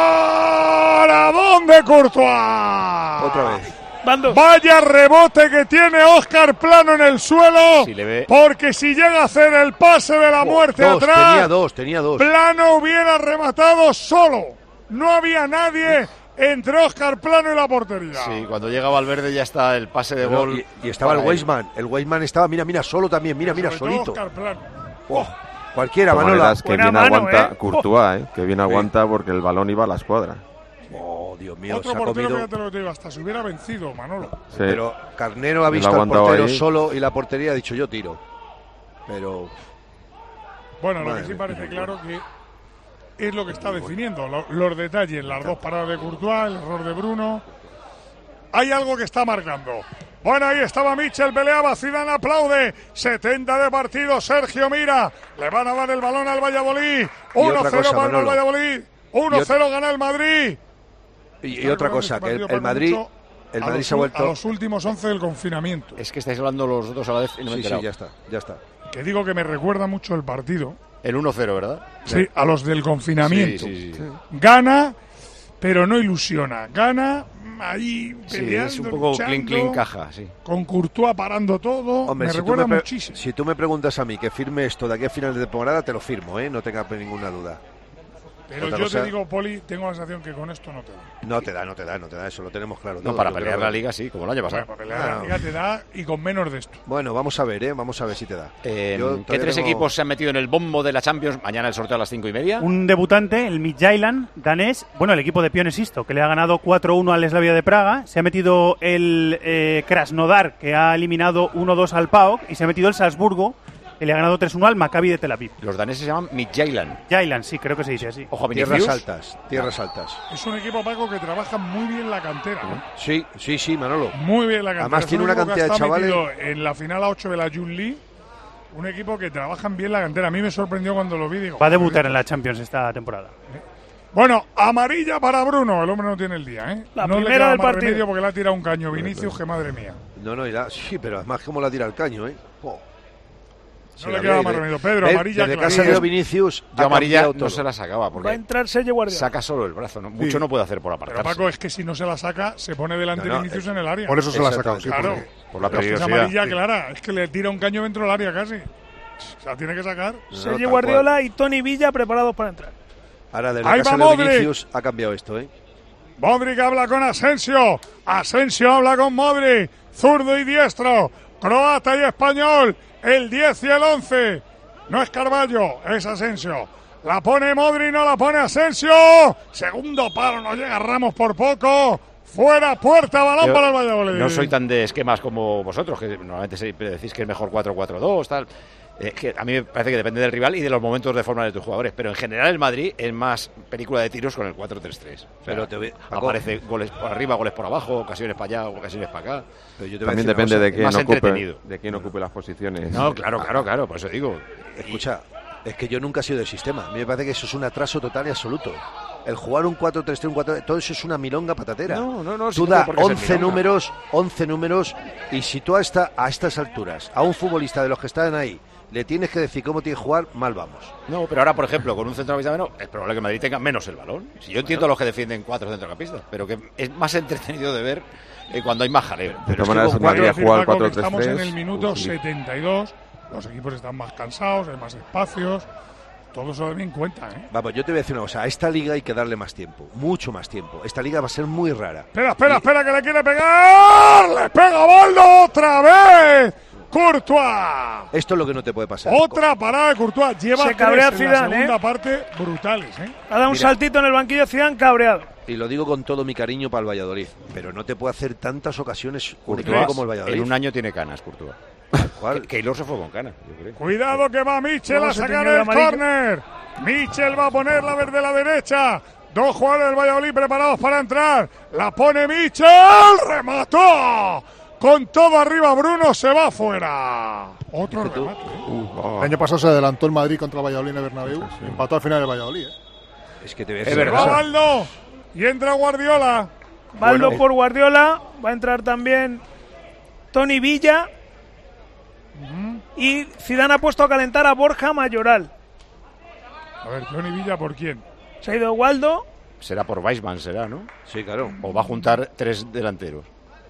¿para dónde Courtois? Otra vez. Vaya rebote que tiene Óscar Plano en el suelo, Si le ve- porque si llega a hacer el pase de la muerte Dos, atrás, tenía dos, tenía dos. Plano hubiera rematado solo. No había nadie entre Óscar Plano y la portería. Sí, cuando llega Valverde ya está el pase de No, gol. y, y estaba el para él. Weisman. El Weisman estaba, mira, mira, solo también, mira, mira, Sobre todo solito. Óscar Plano. Oh, cualquiera, De todas Manola. maneras, que Buena bien mano, aguanta ¿eh? Courtois, ¿eh? Que bien aguanta porque el balón iba a la escuadra. Oh, Dios mío, Otro se ha portero, comido. fíjate lo que te digo, hasta se hubiera vencido, Manolo. Sí. Pero Carnero ha Bien visto al aguantado portero ahí. solo y la portería ha dicho yo tiro. Pero Bueno, lo Madre que sí mía. parece claro que es lo que está definiendo, lo- los detalles, las dos paradas de Courtois, el error de Bruno. Hay algo que está marcando. Bueno, ahí estaba Michel, peleaba, Zidane aplaude, setenta de partido, Sergio mira, le van a dar el balón al Valladolid, uno otra cero cosa, para el Manolo. Valladolid, uno cero gana el Madrid. y, y Está otra recordando cosa, este que el, partido, el Paco, Madrid, mucho el a Madrid los se ha ul- vuelto. A los últimos once del confinamiento. Es que estáis hablando los dos a la vez y no me he Sí, sí, enterado. ya está, ya está. Que digo que me recuerda mucho el partido. El uno cero, ¿verdad? Sí, a los del confinamiento. Sí, sí, sí. Gana, pero no ilusiona. Gana ahí Sí, peleando, es un poco luchando, clean, clean caja, sí. con Courtois parando todo. Hombre, me si tú recuerda me, pre- muchísimo. si tú me preguntas a mí que firme esto de aquí a final de temporada, te lo firmo, ¿eh? No tenga ninguna duda. Pero Otra yo cosa- te digo, Poli, tengo la sensación que con esto no te da. No te da, no te da, no te da, eso lo tenemos claro. No, todo, para yo pelear creo la que- liga sí, como el año pasado. Para pelear Ah, la no. liga te da y con menos de esto. Bueno, vamos a ver, ¿eh? Vamos a ver si te da. Eh, Yo ¿Qué todavía tres tengo- equipos se han metido en el bombo de la Champions? Mañana el sorteo a las cinco y media. Un debutante, el Midtjylland danés, bueno, el equipo de Pione Sisto, que le ha ganado cuatro uno al Slavia de Praga. Se ha metido el eh, Krasnodar, que ha eliminado uno dos al P A O K. Y se ha metido el Salzburgo, que le ha ganado tres uno al Maccabi de Tel Aviv. Los daneses se llaman Midtjylland. Jylland, sí, creo que se dice así. Ojo a Tierras Vinicius. altas, tierras altas. Es un equipo, Paco, que trabaja muy bien la cantera. ¿no? Sí, sí, sí, Manolo. Muy bien la cantera. Además Es tiene un una equipo que cantidad de está chavales. metido en la final a ocho de la Jun League. Un equipo que trabajan bien la cantera. A mí me sorprendió cuando lo vi. Digo, Va a debutar en la Champions esta temporada. bueno, amarilla para Bruno. El hombre no tiene el día, ¿eh? La no le primera queda del más partido. remedio porque le ha tirado un caño Vinicius, que madre mía. No, no, irá. Sí, pero además como la tira el caño, ¿eh? Oh. No le queda más remedio. Pedro, amarilla Desde que ha clarita. salido Vinicius, Yo ha amarilla cambiado no todo. se la sacaba Va a porque entrar Sergio Guardiola. saca solo el brazo. ¿no? Mucho Sí. no puede hacer por Pero apartarse. Paco, es que si no se la saca, se pone delante No, no, Vinicius en el área. Por eso se la ha sacado, sí. Claro. porque- Por la Pero es que es peligrosidad. amarilla clara. Es que le tira un caño dentro del área casi. Se la tiene que sacar. No, Sergio tal Guardiola y Tony Villa preparados para entrar. Ahora, desde Ahí que ha va salido Modric. Vinicius, ha cambiado esto, ¿eh? Modric habla con Asensio. Asensio habla con Modric. Zurdo y diestro. Croata y español. El diez y el once. No es Carballo, es Asensio. La pone Modric, no la pone Asensio. Segundo palo, no llega Ramos por poco. Fuera, puerta, balón Yo para el Valladolid. no soy tan de esquemas como vosotros, que normalmente siempre decís que es mejor cuatro cuatro dos, tal. Eh, que a mí me parece que depende del rival y de los momentos de forma de tus jugadores. Pero en general el Madrid es más película de tiros con el cuatro tres tres. O sea, Pero te ve- Paco- aparece goles por arriba, goles por abajo, ocasiones para allá, ocasiones para acá. Pero yo te voy a También decir una depende cosa. de es quién más ocupe, entretenido. de quién ocupe las posiciones. No, claro, claro, claro, por eso digo. Escucha, es que yo nunca he sido del sistema. A mí me parece que eso es un atraso total y absoluto. El jugar un cuatro tres tres, un cuatro, todo eso es una milonga patatera. No, no, no. Tú da once números, once números, y si tú a, esta, a estas alturas, a un futbolista de los que están ahí, le tienes que decir cómo tiene que jugar, mal vamos. No, pero ahora, por ejemplo, con un centrocampista menos, es probable que Madrid tenga menos el balón. Si yo entiendo a los que defienden cuatro centrocampistas, pero que es más entretenido de ver eh, cuando hay más jaleo. De todas maneras, Madrid ha jugado al cuatro tres tres. Estamos en el minuto setenta y dos, los equipos están más cansados, hay más espacios, todo eso también cuenta, ¿eh? Vamos, yo te voy a decir una cosa, a esta liga hay que darle más tiempo, mucho más tiempo. Esta liga va a ser muy rara. Espera, espera, y... espera, que le quiere pegar, le pega Baldo otra vez. Courtois. Esto es lo que no te puede pasar. Otra parada de Courtois. Lleva Se cabrea tres en Zidane, la segunda ¿eh? parte brutales, ¿eh? Ha dado un Mira. saltito en el banquillo Zidane cabreado. Y lo digo con todo mi cariño para el Valladolid, pero no te puede hacer tantas ocasiones Courtois como el Valladolid. En un año tiene canas, Courtois. ¿Cuál? Keylor se fue con canas, yo creo. Cuidado que va Michel No, a se sacar tenía el la amarilla. córner. Michel va a ponerla desde la derecha. Dos jugadores del Valladolid preparados para entrar. La pone Michel. ¡Remató! Con todo arriba, Bruno se va fuera. Otro remate. Uh, el año pasado se adelantó el Madrid contra el Valladolid en el Bernabéu. Sí, sí. Empató al final el Valladolid. ¿eh? Es que te voy a decir. Se va Baldo y entra Guardiola. Baldo Bueno. por Guardiola. Va a entrar también Tony Villa. Uh-huh. Y Zidane ha puesto a calentar a Borja Mayoral. A ver, Tony Villa, ¿por quién? Se ha ido Waldo. Será por Weissman, será, ¿no? Sí, claro. O va a juntar tres delanteros.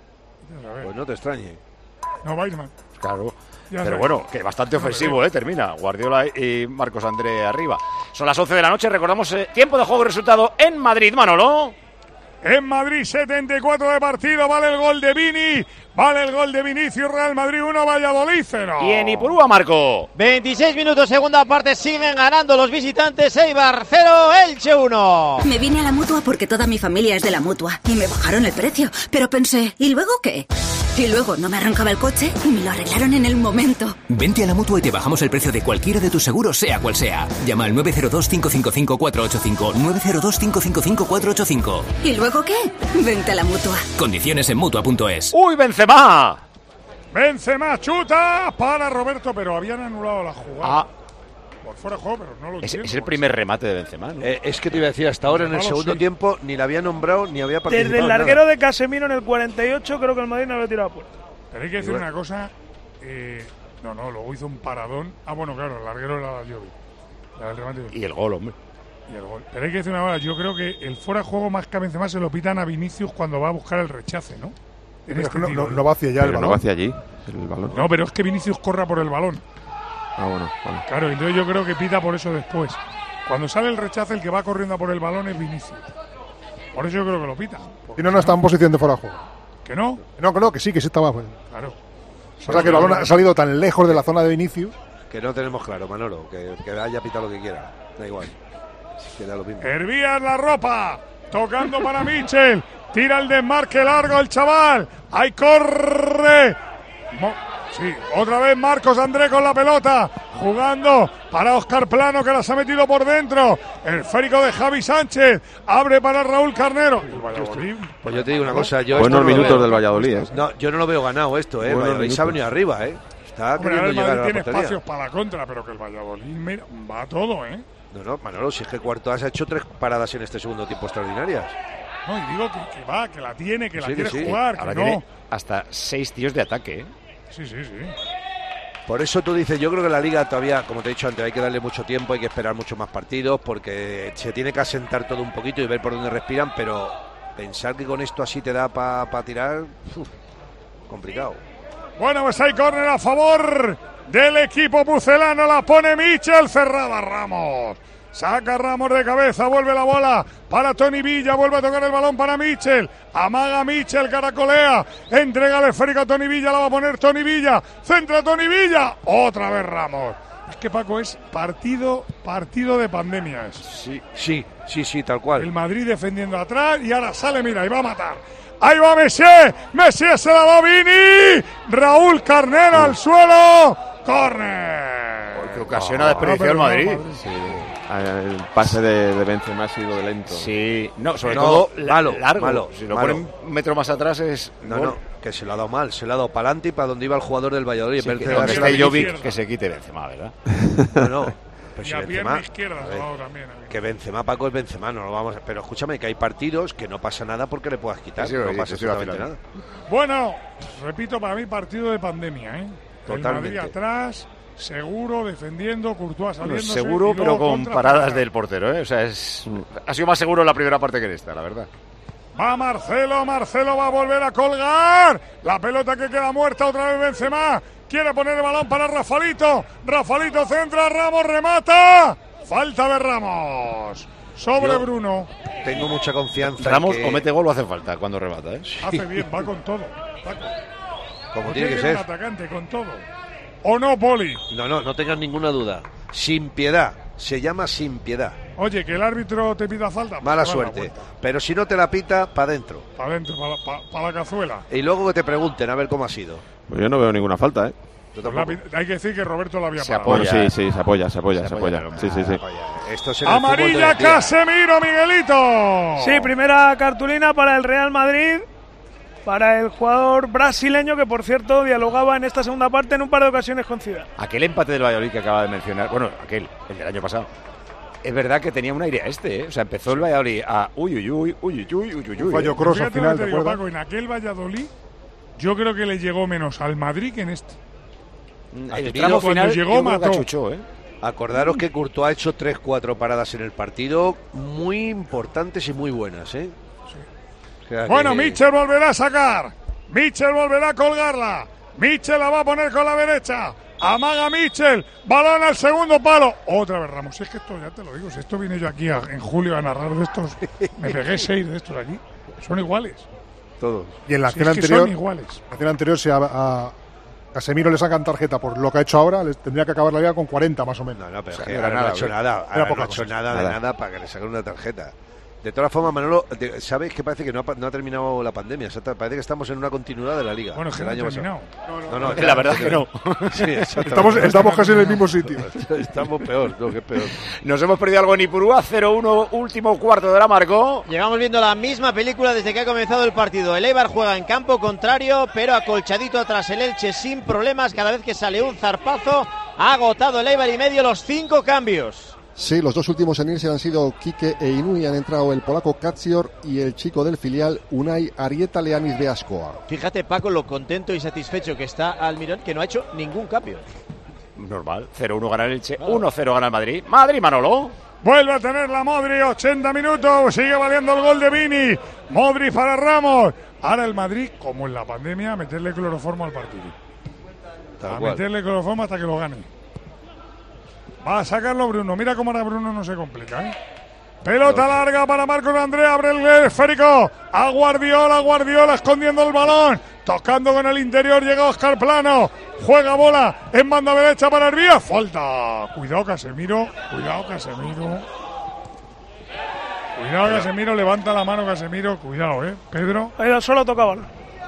Pues no te extrañe. No, Weissman. Claro. Ya Pero sabes. bueno, que bastante ofensivo, ¿eh? Termina. Guardiola y Marcos André arriba. Son las once de la noche. Recordamos eh, tiempo de juego y resultado en Madrid, Manolo. En Madrid, setenta y cuatro de partido. Vale el gol de Vini. Vale el gol de Vinicius. Real Madrid uno, Valladolid cero. Y en Ipurúa, Marco. veintiséis minutos, segunda parte. Siguen ganando los visitantes. Eibar cero, Elche uno. Me vine a la Mutua porque toda mi familia es de la Mutua y me bajaron el precio. Pero pensé, ¿y luego qué? Y luego no me arrancaba el coche y me lo arreglaron en el momento. Vente a la Mutua y te bajamos el precio de cualquiera de tus seguros, sea cual sea. Llama al nueve cero dos, cinco cinco cinco, cuatro ocho cinco, nueve cero dos, cinco cinco cinco, cuatro ocho cinco. ¿Y luego qué? Vente a la Mutua. Condiciones en Mutua punto es. ¡Uy, Benzema! Benzema chuta para Roberto, pero habían anulado la jugada. Ah. Por fuera de juego, pero no lo Es, entiendo. es el primer remate de Benzema, ¿no? Eh, es que te iba a decir, hasta ahora en el No lo segundo sé. tiempo ni la había nombrado ni había participado. Desde el en larguero nada. de Casemiro en el cuarenta y ocho, creo que el Madrid no había tirado a puerta. Pero hay que decir Igual. una cosa. Eh, no, no, luego hizo un paradón. Ah, bueno, claro, el larguero era la Jovi. La del remate. Y el gol, hombre. Y el gol. Pero hay que decir una cosa. Yo creo que el fuera de juego más que a Benzema se lo pitan a Vinicius cuando va a buscar el rechace, ¿no? En Pero es este que no, tiro. no, no va hacia allá el Pero balón. no va hacia allí el balón. No, pero es que Vinicius corra por el balón. Ah, bueno, vale. Claro, entonces yo creo que pita por eso después. Cuando sale el rechace, el que va corriendo por el balón es Vinicius. Por eso yo creo que lo pita. Y no, no está en posición de fuera de juego. ¿Que no? No, que no, que sí, que sí estaba. Pues. Claro. O sea que el balón ha salido tan lejos de la zona de Vinicius. Que no tenemos claro, Manolo, que, que haya pitado lo que quiera. Da igual. Que da lo mismo. Hervías la ropa. Tocando para Michel. Tira el desmarque largo el chaval. Ahí corre. Mo sí, otra vez Marcos André con la pelota. Jugando para Óscar Plano, que las ha metido por dentro. El esférico de Javi Sánchez. Abre para Raúl Carnero. El Valladolid. Pues yo te digo una cosa. Yo Buenos esto no lo minutos veo. del Valladolid, ¿eh? No, yo no lo veo ganado esto, ¿eh? El Buenos Valladolid se ha minutos. venido arriba, ¿eh? Está Hombre, queriendo ahora el llegar a Madrid la tiene portería. espacios para la contra, pero que el Valladolid mira, va todo, ¿eh? No, no, Manolo, si es que Courtois ha hecho tres paradas en este segundo tiempo extraordinarias. No, y digo que, que va, que la tiene, que la Sí, que quiere sí. jugar, que Ahora no. tiene hasta seis tíos de ataque, ¿eh? Sí, sí, sí. Por eso tú dices, yo creo que la Liga todavía, como te he dicho antes, hay que darle mucho tiempo, hay que esperar muchos más partidos, porque se tiene que asentar todo un poquito y ver por dónde respiran, pero pensar que con esto así te da para pa tirar, uf, complicado. Bueno, pues hay córner a favor del equipo pucelano. La pone Michel, cerrada Ramos. Saca Ramos de cabeza, vuelve la bola para Tony Villa, vuelve a tocar el balón para Michel. Amaga Michel, caracolea, entrega el esférico a Tony Villa, la va a poner Tony Villa. Centra Tony Villa, otra vez Ramos. Es que Paco es partido, partido de pandemias. Sí, sí, sí, sí, tal cual. El Madrid defendiendo atrás y ahora sale, mira, y va a matar. Ahí va Messi, Messi se la da Vini, Raúl Carnero al suelo, córner. Porque ocasiona desperdiciar el Madrid. Sí. El pase de, de Benzema ha sido de lento. Sí, no, sobre No, todo malo, largo. malo, si lo malo. ponen un metro más atrás es No, gol. no, que se lo ha dado mal, se lo ha dado para adelante y para donde iba el jugador del Valladolid. Sí, en vez que de donde dársela esté a Jovic, Vinicius. que se quite Benzema, ¿verdad? No, no. Pero y si a Benzema, pierna izquierda a se ver, ha dado también. que Benzema, Paco, es Benzema, no lo vamos a... Pero escúchame, que hay partidos que no pasa nada porque le puedas quitar, Sí, sí, no sí, pasa sí, absolutamente sí, nada. Bueno, repito, para mí partido de pandemia, ¿eh? Totalmente. El Madrid atrás, seguro, defendiendo, Courtois Bueno, saliéndose. seguro, y luego pero con contra- paradas del portero, ¿eh? O sea, es, ha sido más seguro en la primera parte que en esta, la verdad. Va Marcelo, Marcelo va a volver a colgar. La pelota que queda muerta otra vez Benzema. Quiere poner el balón para Rafalito. Rafalito centra, Ramos remata. Falta de Ramos. Sobre Yo Bruno. Tengo mucha confianza. Ramos en que... o mete gol o hace falta cuando remata, ¿eh? Hace bien, va con todo. Va con... Como No tiene que un ser. atacante con todo. ¿O no, Poli? No, no, no tengas ninguna duda. Sin piedad. Se llama sin piedad. Oye, que el árbitro te pida falta. pues Mala te da la suerte. vuelta. Pero si no te la pita, para adentro. Para adentro, para pa, pa la cazuela. Y luego que te pregunten a ver cómo ha sido. Pues yo no veo ninguna falta, ¿eh? Yo Pues la pi- hay que decir que Roberto la había Se parado. Bueno, sí, sí, se apoya, se apoya, Se se apoya, apoya. Sí, sí, sí. Esto es en el fútbol de Amarilla hoy en día. Casemiro, Miguelito. Sí, primera cartulina para el Real Madrid, para el jugador brasileño que, por cierto, dialogaba en esta segunda parte en un par de ocasiones con Zidane. Aquel empate del Valladolid que acaba de mencionar, bueno, aquel, el del año pasado. Es verdad que tenía un aire a este, ¿eh? O sea, empezó el Valladolid a uy, uy, uy, uy, uy, uy, uy, uy. Fallo ¿eh? Kroos al Fíjate final, lo que ¿te te digo, acuerdas? Paco, en aquel Valladolid yo creo que le llegó menos al Madrid que en este. El Tenido tramo cuando final llegó, yo creo que mató. achuchó, ¿eh? Acordaros que Courtois ha hecho tres cuatro paradas en el partido muy importantes y muy buenas, ¿eh? O sea Bueno, que- Mitchell volverá a sacar. Mitchell volverá a colgarla. Mitchell la va a poner con la derecha. Amaga Mitchell. Balón al segundo palo. Otra vez Ramos. Si es que esto ya te lo digo. Si esto vine yo aquí a- en julio a narrar de estos. Me pegué seis de estos aquí. Son iguales. Todos. Y en la Si acción es que anterior, son iguales. la acción anterior, si a, a Casemiro le sacan tarjeta por lo que ha hecho ahora, les tendría que acabar la liga con cuarenta más o menos. No, no, pero O sea, es que no era ahora no nada, ha hecho ¿eh? nada. Era Ahora no poca ha hecho cosa. nada de Nada. nada para que le saquen una tarjeta. De todas formas, Manolo, te- ¿sabes que parece que no ha, pa- no ha terminado la pandemia? O sea, ta- parece que estamos en una continuidad de la liga. Bueno, es que del no ha año pasado. terminado. No, no, La verdad que no. Sí, exactamente. Estamos, estamos casi en el mismo sitio. Estamos peor, no, que es peor. Nos hemos perdido algo en Ipurúa, cero uno, último cuarto de la marcó. Llevamos viendo la misma película desde que ha comenzado el partido. El Eibar juega en campo contrario, pero acolchadito atrás el Elche sin problemas. Cada vez que sale un zarpazo, ha agotado el Eibar y medio los cinco cambios. Sí, los dos últimos en irse han sido Quique e Inui. Han entrado el polaco Kacior y el chico del filial Unai Arieta Leanis de Ascoa. Fíjate, Paco, lo contento y satisfecho que está Almirón, que no ha hecho ningún cambio. Normal, cero uno gana el Elche, uno cero gana el Madrid. Madrid, Manolo. Vuelve a tener la Modri, ochenta minutos, sigue valiendo el gol de Vini. Modri para Ramos. Ahora el Madrid, como en la pandemia, a meterle cloroformo al partido. Tal A cual. meterle cloroformo hasta que lo gane. Va a sacarlo Bruno. Mira cómo ahora Bruno no se complica, ¿eh? Pelota larga para Marcos André, abre el esférico. A Guardiola, Guardiola escondiendo el balón. Tocando con el interior, llega Óscar Plano. Juega bola en banda derecha para Hervía. Falta. Cuidado Casemiro, cuidado Casemiro. Cuidado Casemiro, levanta la mano Casemiro. Cuidado, ¿eh? Pedro. Ahí solo toca balón.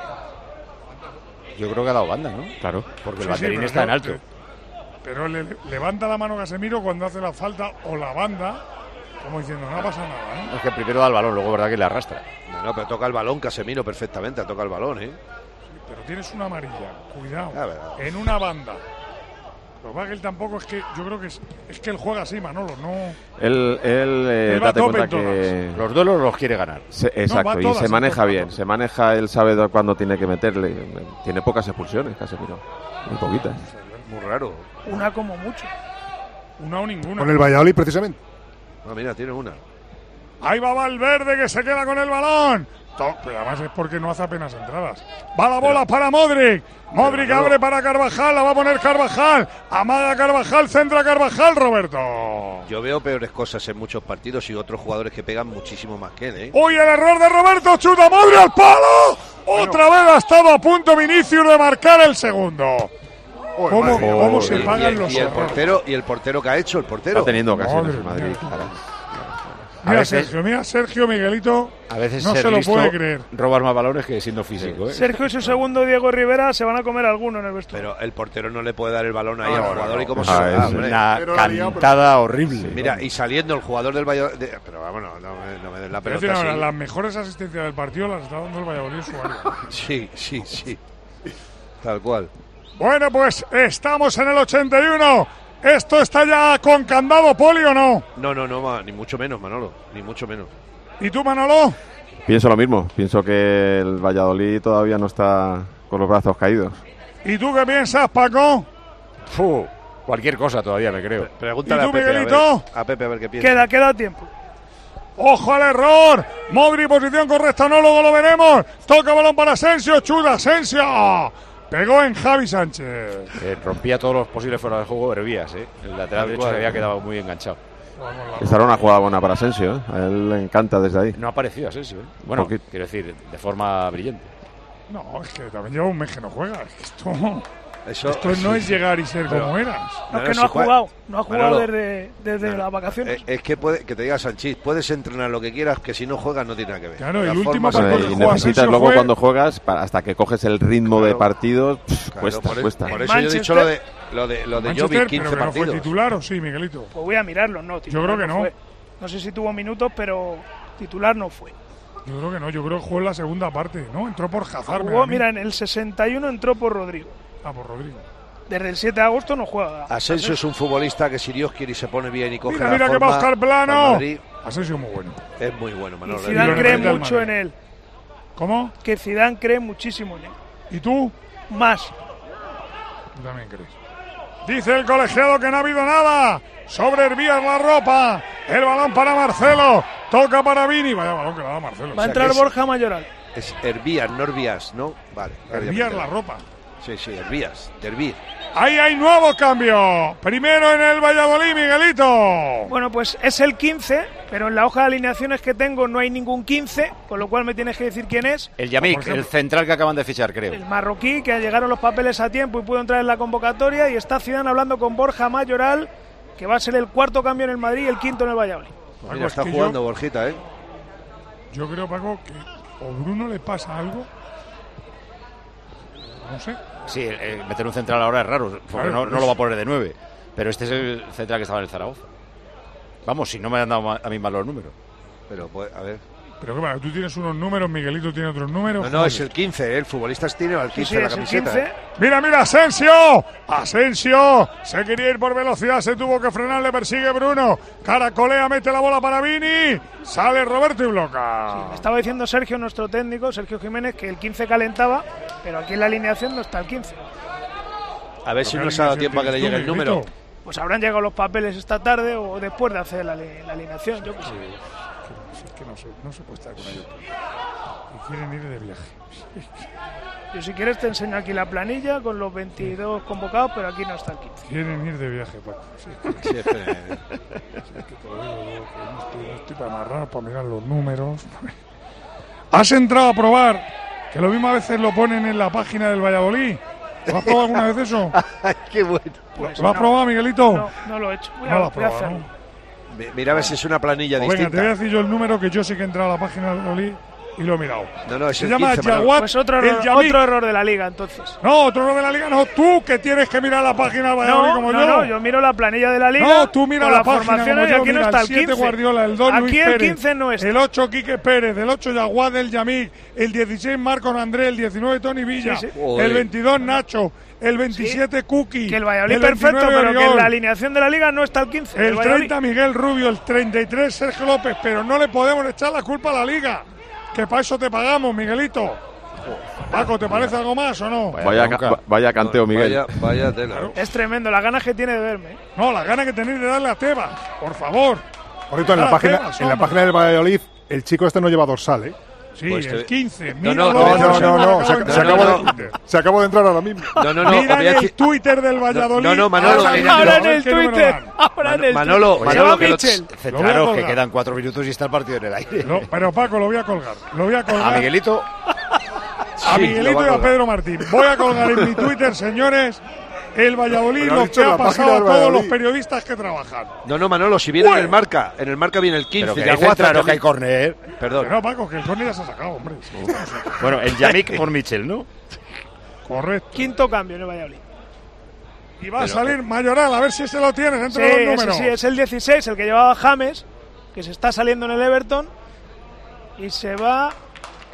Yo creo que ha dado banda, ¿no? Claro, porque el Sí, sí, banderín pero está en no, alto. eh, Pero le, levanta la mano Casemiro cuando hace la falta o la banda, como diciendo, no pasa nada, ¿eh? Es que primero da el balón, luego verdad que le arrastra. No, no, pero toca el balón Casemiro perfectamente, toca el balón, ¿eh? Pero tienes una amarilla, cuidado, A ver. en una banda. Lo que pasa es que él tampoco es que, yo creo que es, es que él juega así, Manolo, no... Él, él, eh, Él va a date tope cuenta en que... Los duelos los quiere ganar. Se- exacto, va a y todas, se en maneja todas, bien. todas. Se maneja, él sabe cuándo tiene que meterle. Tiene pocas expulsiones, Casemiro. Muy poquitas. Muy raro. Una como mucho. Una o ninguna. Con el Valladolid, precisamente. Ah, mira, tiene una. Ahí va Valverde que se queda con el balón. To- Pero además es porque no hace apenas entradas. Va la bola para Modric. Modric pero, abre para Carvajal, la va a poner Carvajal. Amaga Carvajal, centra Carvajal, Roberto. Yo veo peores cosas en muchos partidos y otros jugadores que pegan muchísimo más que él, ¿eh? Uy, el error de Roberto, chuta Modric al palo. Otra vez ha estado a punto Vinicius de marcar el segundo. ¿Cómo, madre, cómo Y- se y- pagan y, los y el errores? portero y el portero que ha hecho el portero. Está teniendo ocasiones Madre el Madrid. mía. claro. Mira A veces- Sergio, mira Sergio Miguelito. A veces no ser se lo listo, puede creer. robar más balones que siendo físico, ¿eh? Sergio y su segundo Diego Rivera se van a comer alguno en el vestuario. Pero el portero no le puede dar el balón ahí No, al no, jugador no, y cómo no. se Ah, va, es hombre. Una Pero la liga, cantada horrible. Mira, y saliendo el jugador del Valladolid. de- Pero vámonos, no, me- no me den la Pero pelota ahora, así. las mejores asistencias del partido las está dando el Valladolid en su área. Sí, sí, sí. Tal cual. Bueno, pues estamos en el ochenta y uno. ¿Esto está ya con candado, Poli, o no? No, no, no, ni mucho menos, Manolo, ni mucho menos. ¿Y tú, Manolo? Pienso lo mismo, pienso que el Valladolid todavía no está con los brazos caídos. ¿Y tú qué piensas, Paco? Fu, cualquier cosa todavía, me creo. Pregúntale ¿Y tú, a Pepe, Miguelito? a ver, a Pepe a ver qué piensa. Queda, queda tiempo. ¡Ojo al error! Modri, posición correcta, no, luego lo veremos. Toca balón para Asensio, chuda Asensio. Pegó en Javi Sánchez. Eh, rompía todos los posibles fuera de juego Hervías, ¿eh? El lateral derecho se había quedado muy enganchado. Esta era una jugada buena para Asensio, ¿eh? A él le encanta desde ahí. No ha aparecido Asensio, ¿eh? Bueno, Poquito. quiero decir, de forma brillante. No, es que también lleva un mes que no juega. Es que esto... Eso, Esto no sí, es llegar y ser pero, como eras. No, es que no ha jugado, no ha jugado desde, desde no, las vacaciones. Es, es que puede, que te diga Sanchís, puedes entrenar lo que quieras, que si no juegas no tiene nada que ver. Claro, el último partido que y necesitas luego fue... cuando juegas, para, hasta que coges el ritmo claro, de partidos, pff, claro, cuesta, por cuesta. Por eso yo he dicho lo de lo de, lo de Jovic, quince pero partidos. ¿No fue titular o sí, Miguelito? Pues voy a mirarlo, no. Yo creo que no. Fue. No sé si tuvo minutos, pero titular no fue. Yo creo que no, yo creo que jugó en la segunda parte, ¿no? Entró por Hazard. Jugó, mira, en el sesenta y uno entró por Rodrigo. Ah, por Rodrigo. Desde el siete de agosto no juega. Asensio es un futbolista que si Dios quiere y se pone bien y coge mira, la mira forma, que va Oscar Plano. Madrid, Asensio muy bueno. Es muy bueno, Manolo. Y Zidane cree mucho en él. ¿Cómo? Que Zidane cree muchísimo en él. ¿Y tú? Más. Tú también crees. Dice el colegiado que no ha habido nada. Sobre Hervías la ropa. El balón para Marcelo. Toca para Vini. Vaya balón que le da Marcelo. Va a entrar o sea Borja es, Mayoral. Es Hervías, no Hervías, ¿no? Vale. Hervías la ropa. Sí, sí, Hervías. Hervías. Ahí hay nuevo cambio. Primero en el Valladolid, Miguelito. Bueno, pues es el quince, pero en la hoja de alineaciones que tengo no hay ningún quince, con lo cual me tienes que decir quién es. El Yamik, el central que acaban de fichar, creo. El marroquí, que llegaron los papeles a tiempo y pudo entrar en la convocatoria. Y está Zidane hablando con Borja Mayoral, que va a ser el cuarto cambio en el Madrid y el quinto en el Valladolid. Pues mira, está jugando yo, Borjita, ¿eh? Yo creo, Paco, que o Bruno le pasa algo. No sé. Sí, eh, meter un central ahora es raro, porque claro, no, no lo va a poner de nueve. Pero este es el central que estaba en el Zaragoza. Vamos, si no me han dado a mí mal los números. Pero, pues, a ver. Pero que bueno, tú tienes unos números, Miguelito tiene otros números. No, no, joder. Es el quince, el futbolista tiene el quince sí, sí, en la camiseta. quince. Mira, mira, Asensio. Asensio. Se quería ir por velocidad, se tuvo que frenar, le persigue Bruno. Caracolea, mete la bola para Vini. Sale Roberto y bloca. Sí, me estaba diciendo Sergio, nuestro técnico, Sergio Jiménez, que el quince calentaba, pero aquí en la alineación no está el quince. A ver si no se ha dado tiempo a que le llegue el número. Pues habrán llegado los papeles esta tarde o después de hacer la, la alineación, yo qué sé. Es que no se, no se puede estar con ellos. Y quieren ir de viaje. Yo si quieres te enseño aquí la planilla con los veintidós convocados, pero aquí no está el quince. Quieren ir de viaje, Paco. Sí, es que, sí, es que, sí, es que te lo digo yo, que no estoy, no estoy para amarrar, para mirar los números. Has entrado a probar, que lo mismo a veces lo ponen en la página del Valladolid. ¿Lo has probado alguna vez eso? ¡Qué bueno! Pues ¿Lo no, has probado, Miguelito? No, no lo he hecho. Voy no a, lo has probado, hacerlo. ¿no? Mira a ver si es una planilla pues distinta. Venga, te voy a decir yo el número que yo sí que he entrado a la página del Valladolid y lo he mirado. No, no, es Se el llama quince, Yaguat. Pues otro error, otro error de la liga, entonces. No, otro error de la liga, no. Tú que tienes que mirar la página del Valladolid no, como no, yo. No, yo miro la planilla de la liga. No, tú mira la las página formaciones como yo. Y aquí Mira, no está el siete quince. Guardiola, el dos aquí Luis el Pérez, quince no está. El ocho Quique Pérez, el ocho Yaguat del Yamik, el dieciséis Marcos André, el diecinueve Tony Villa, sí, sí. el veintidós Nacho, el veintisiete sí. Cookie, que el Valladolid el perfecto, pero Oriol, que en la alineación de la liga no está el quince. El, el treinta Miguel Rubio, el treinta y tres Sergio López, pero no le podemos echar la culpa a la liga, que para eso te pagamos, Miguelito. Paco, ¿te parece algo más o no? Vaya, vaya, vaya canteo, Miguel. Vaya, vaya tela. Claro. Es tremendo, las ganas que tiene de verme. ¿eh? No, las ganas que tenéis de darle a Tebas, por favor. Ahorita en la, página, Tebas, en la página del Valladolid, el chico este no lleva dorsal, ¿eh? Sí, pues el te... quince. No, no, no, no, no, no, se, se, acabó de, se acabó de entrar ahora mismo. No, no, no. Mira en el Twitter del Valladolid. No, no, Manolo. Ahora, ahora en el Twitter. Ahora en el Manolo, Twitter. Manolo, que centraros que quedan cuatro minutos y está el partido en el aire. No, pero Paco, lo voy a colgar. Lo voy a colgar. A Miguelito. A Miguelito y a Pedro Martín. Voy a colgar en mi Twitter, señores, el Valladolid, lo que ha pasado a todos los periodistas que trabajan. No, no, Manolo, si viene en el marca, en el marca viene el quince. Pero que hay centraro, que hay córner. Perdón. No, Paco, que el córner ya se ha sacado, hombre. Bueno, el Yamik por Michel, ¿no? Correcto. Quinto cambio en el Valladolid. Y va Pero, a salir Mayoral, a ver si se lo tienes entre sí, los números. Sí, sí, es el dieciséis, el que llevaba James, que se está saliendo en el Everton. Y se va...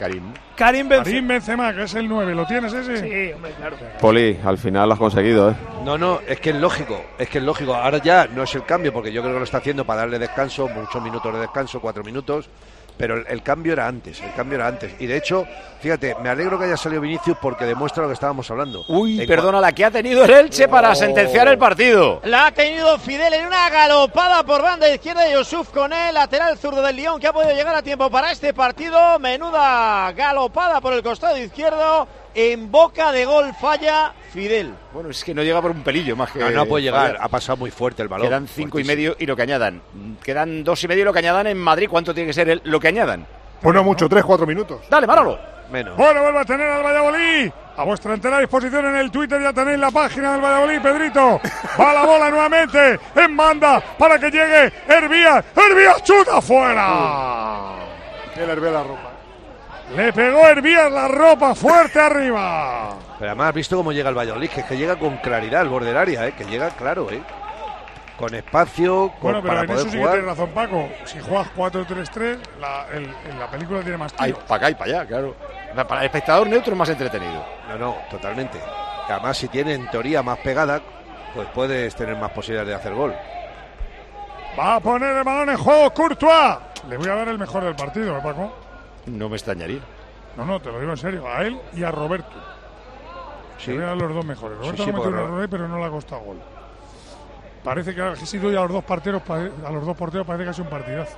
Karim. Karim Benzema. Karim Benzema, que es el nueve. ¿Lo tienes ese? Sí, hombre, claro. Poli, al final lo has conseguido, ¿eh? No, no, es que es lógico, es que es lógico. Ahora ya no es el cambio, porque yo creo que lo está haciendo para darle descanso, muchos minutos de descanso, cuatro minutos. Pero el, el cambio era antes, el cambio era antes. Y de hecho, fíjate, me alegro que haya salido Vinicius porque demuestra lo que estábamos hablando. Uy, en perdona, la que ha tenido el Elche para Oh. sentenciar el partido. La ha tenido Fidel en una galopada por banda izquierda de Yusuf Koné, lateral zurdo del Lyon, que ha podido llegar a tiempo para este partido. Menuda galopada por el costado izquierdo. En boca de gol falla Fidel. Bueno, es que no llega por un pelillo más que... No, no puede llegar, fallar. ha pasado muy fuerte el balón. Quedan cinco y medio y lo que añadan. Quedan dos y medio y lo que añadan en Madrid. ¿Cuánto tiene que ser el, lo que añadan? Pues no mucho, tres, cuatro minutos. Dale, Manolo. Menos. Bueno, vuelve a tener al Valladolid. A vuestra entera disposición en el Twitter ya tenéis la página del Valladolid, Pedrito. Va la bola nuevamente en banda para que llegue Hervías. Hervías chuta fuera. El Hervé la ropa. Le pegó Hervías la ropa fuerte arriba. Pero además has visto cómo llega el Valladolid, que es que llega con claridad al borde del área, ¿eh? Que llega claro, ¿eh? Con espacio, con, Bueno, pero para en poder eso sí que jugar. tienes razón, Paco. Si juegas cuatro tres tres, la, el, en la película tiene más Ay, tiro. para acá y para allá, claro. Para el espectador neutro es más entretenido. No, no, totalmente. Además, si tiene en teoría más pegada, pues puedes tener más posibilidades de hacer gol. Va a poner el balón en juego Courtois. Le voy a dar el mejor del partido, ¿eh, Paco? No me extrañaría. No, no, te lo digo en serio. A él y a Roberto. Sí. Le voy a dar los dos mejores. Roberto Sí, sí, no metió un porque- error, pero no le ha costado gol. Parece que si doy a los dos porteros, a los dos porteros parece que ha sido un partidazo.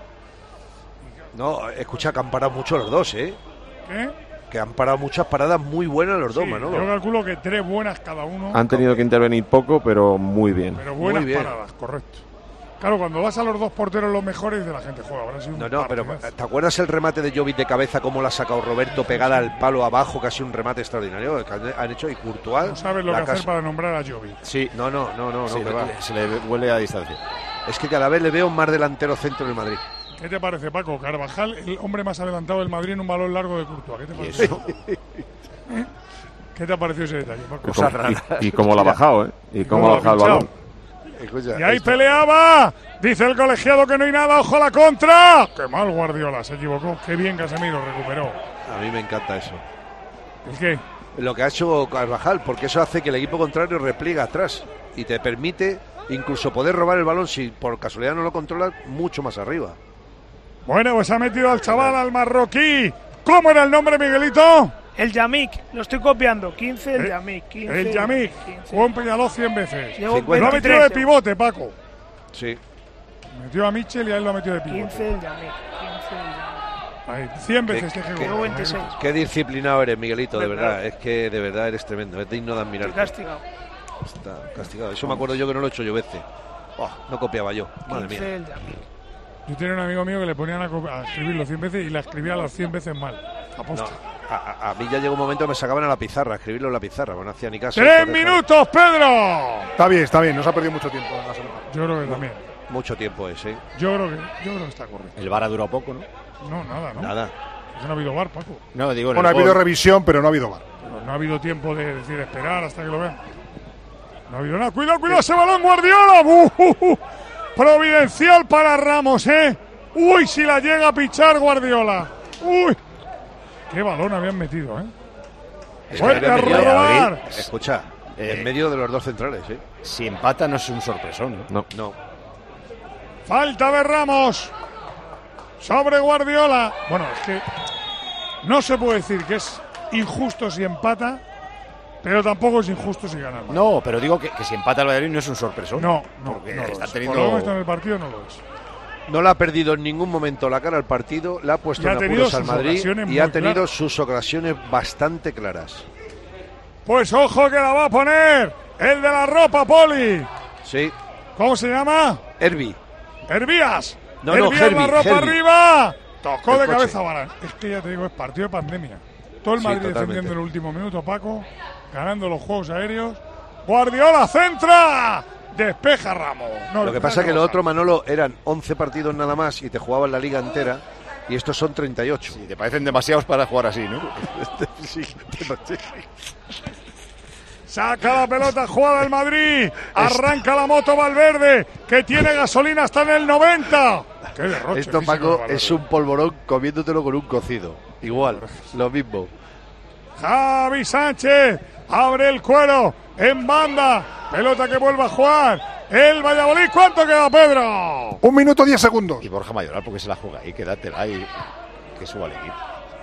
No, escucha que han parado mucho los dos, ¿eh? ¿Qué? Que han parado muchas paradas muy buenas los dos, Sí, Manolo. yo calculo que tres buenas cada uno. Han tenido que intervenir poco, pero muy bien. Pero buenas Muy bien. paradas, correcto. Claro, cuando vas a los dos porteros los mejores de la gente juega. Habrá sido un No, no, pero partidazo. ¿te acuerdas el remate de Jovic de cabeza, cómo la ha sacado Roberto pegada al palo abajo, casi un remate extraordinario que han, han hecho? Y Courtois... No sabes lo la que hacer casa- para nombrar a Jovic. Sí. No, no, no, no, Sí, no, que le- va. le- se le huele a distancia. Es que cada vez le veo más delantero centro en el Madrid. ¿Qué te parece, Paco? Carvajal, el hombre más adelantado del Madrid en un balón largo de Courtois. ¿Qué te parece? ¿Eh? ¿Qué te ha parecido ese detalle, Paco? Y cómo- y, y cómo lo ha bajado, ¿eh? Y cómo lo ha bajado el pinchado. balón. Escucha, Y ahí esto- peleaba. Dice el colegiado que no hay nada. ¡Ojo a la contra! ¡Qué mal Guardiola! Se equivocó. ¡Qué bien Casemiro recuperó! A mí me encanta eso. ¿El qué? Lo que ha hecho Carvajal, porque eso hace que el equipo contrario repliega atrás y te permite incluso poder robar el balón si por casualidad no lo controlas mucho más arriba. Bueno, pues ha metido al chaval, al marroquí. ¿Cómo era el nombre, Miguelito? El Yamik, lo estoy copiando. quince el Eh, Yamik. quince, El Yamik. quince. Jugó en Peñaló cien veces. Llevo Lo ha metido veintitrés, de pivote, Paco. Sí. Metió a Mitchell y a él lo ha metido de pivote. quince el Yamik. quince el Yamik. Ahí, cien Qué, veces que qué- jugó. veintiséis. qué disciplinado eres, Miguelito, de Hombre, verdad. claro. Es que de verdad eres tremendo. Es digno de admirar. Estoy castigado. Está castigado. Eso me acuerdo yo que no lo he hecho yo veces. Oh, no copiaba yo. Madre quince mía. el Yamik. Yo tenía un amigo mío que le ponían a, co- a escribirlo cien veces y la escribía las cien veces mal. No, Aposta. a, a- a mí ya llegó un momento que me sacaban a la pizarra, a escribirlo en la pizarra. Bueno, no hacía ni caso. ¡Tres Entonces, minutos, Pedro! Está bien, está bien. No se ha perdido mucho tiempo en la semana. Yo creo que también. Mucho tiempo ese. ¿eh? Yo creo que, yo creo que está correcto. El V A R ha durado poco, ¿no? No, nada, ¿no? Nada. Es que no ha habido bar, Paco. No, digo, en Bueno, ha el habido gol. revisión, pero no ha habido bar. No ha habido tiempo de decir esperar hasta que lo vean. No ha habido nada. Cuidado, cuidado ese balón, Guardiola. Uh, uh, uh. Providencial para Ramos, ¿eh? Uy, si la llega a pichar Guardiola. Uy. Qué balón habían metido, ¿eh? Es que Vuelve a había metido- robar. Escucha, Eh, en medio de los dos centrales, ¿eh? Si empata no es un sorpresón, ¿no? No. No. Falta de Ramos sobre Guardiola. Bueno, es que no se puede decir que es injusto si empata, pero tampoco es injusto si gana. el Madrid. No, pero digo que, que si empata el Valladolid no es un sorpresón. No, no, porque no lo está es. teniendo... Por lo menos en el partido no lo es. No le ha perdido en ningún momento la cara al partido, le ha puesto Y ha en tenido apuros al sus Madrid ocasiones y muy ha tenido claras. sus ocasiones bastante claras. Pues ojo que la va a poner el de la ropa, Poli. Sí, ¿Cómo se llama? Herbi. Hervías. No, no, Hervías, Herbi, la ropa Herbi. arriba. Tocó El de coche. cabeza Varane. Es que ya te digo, es partido de pandemia. Todo el Sí, Madrid totalmente. defendiendo en el último minuto, Paco. Ganando los juegos aéreos. Guardiola centra. Despeja Ramos. No, Lo que pasa es que lo otro, Manolo, eran once partidos nada más y te jugaban la liga entera y estos son treinta y ocho. Sí, te parecen demasiados para jugar así, ¿no? Sí, Saca la pelota, jugada el Madrid. Arranca la moto Valverde, que tiene gasolina hasta en el noventa. Qué derroche Esto, físico de Paco, Valverde. es un polvorón comiéndotelo con un cocido. Igual, lo mismo. Javi Sánchez abre el cuero en banda. Pelota que vuelve a jugar el Valladolid. ¿Cuánto queda, Pedro? Un minuto diez segundos. Y Borja Mayoral, porque se la juega ahí, quédatela y que suba el equipo.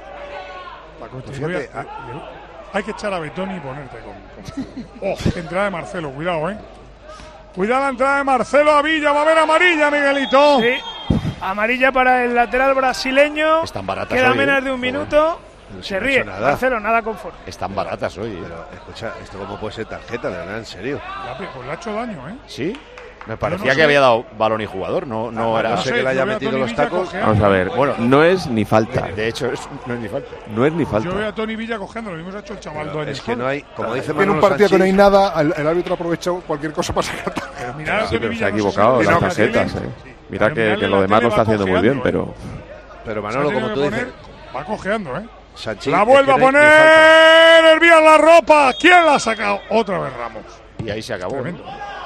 Pues fíjate, a, hay que echar a Betoni y ponerte con, con... Oh, entrada de Marcelo, cuidado, eh. Cuidado la entrada de Marcelo a Villa, va a haber amarilla, Miguelito. Sí, amarilla para el lateral brasileño. Están baratas Queda hoy, menos ¿eh? de un minuto. No se no ríe, nada. Marcelo, nada confort. Están baratas hoy. ¿eh? Pero, escucha, ¿esto cómo puede ser tarjeta? De verdad, en serio. Ya, pues le ha hecho daño, ¿eh? ¿Sí? Me no parecía sé. que había dado balón y jugador, no, no Ah, era... no sé que le haya metido los tacos. Vamos a ver, bueno, no es ni falta. De hecho, es, no es ni falta. No es ni Yo veo falta. a Tony Villa cogiendo, lo mismo se ha hecho el chaval dos años. Es que no hay, como dice En Manolo un partido Sanchís, que no hay nada, el, el árbitro ha aprovechado cualquier cosa para sacar. Pero mira, Sí, pero se ha equivocado las tarjetas. Eh. Mira que, que lo demás lo está haciendo muy bien, pero... Pero Manolo, como tú dices... Va cojeando, ¿eh? Sanchís, La vuelve es a que no hay- poner el Vía la ropa. ¿Quién la ha sacado? Otra vez Ramos. Y ahí se acabó. Tremendo.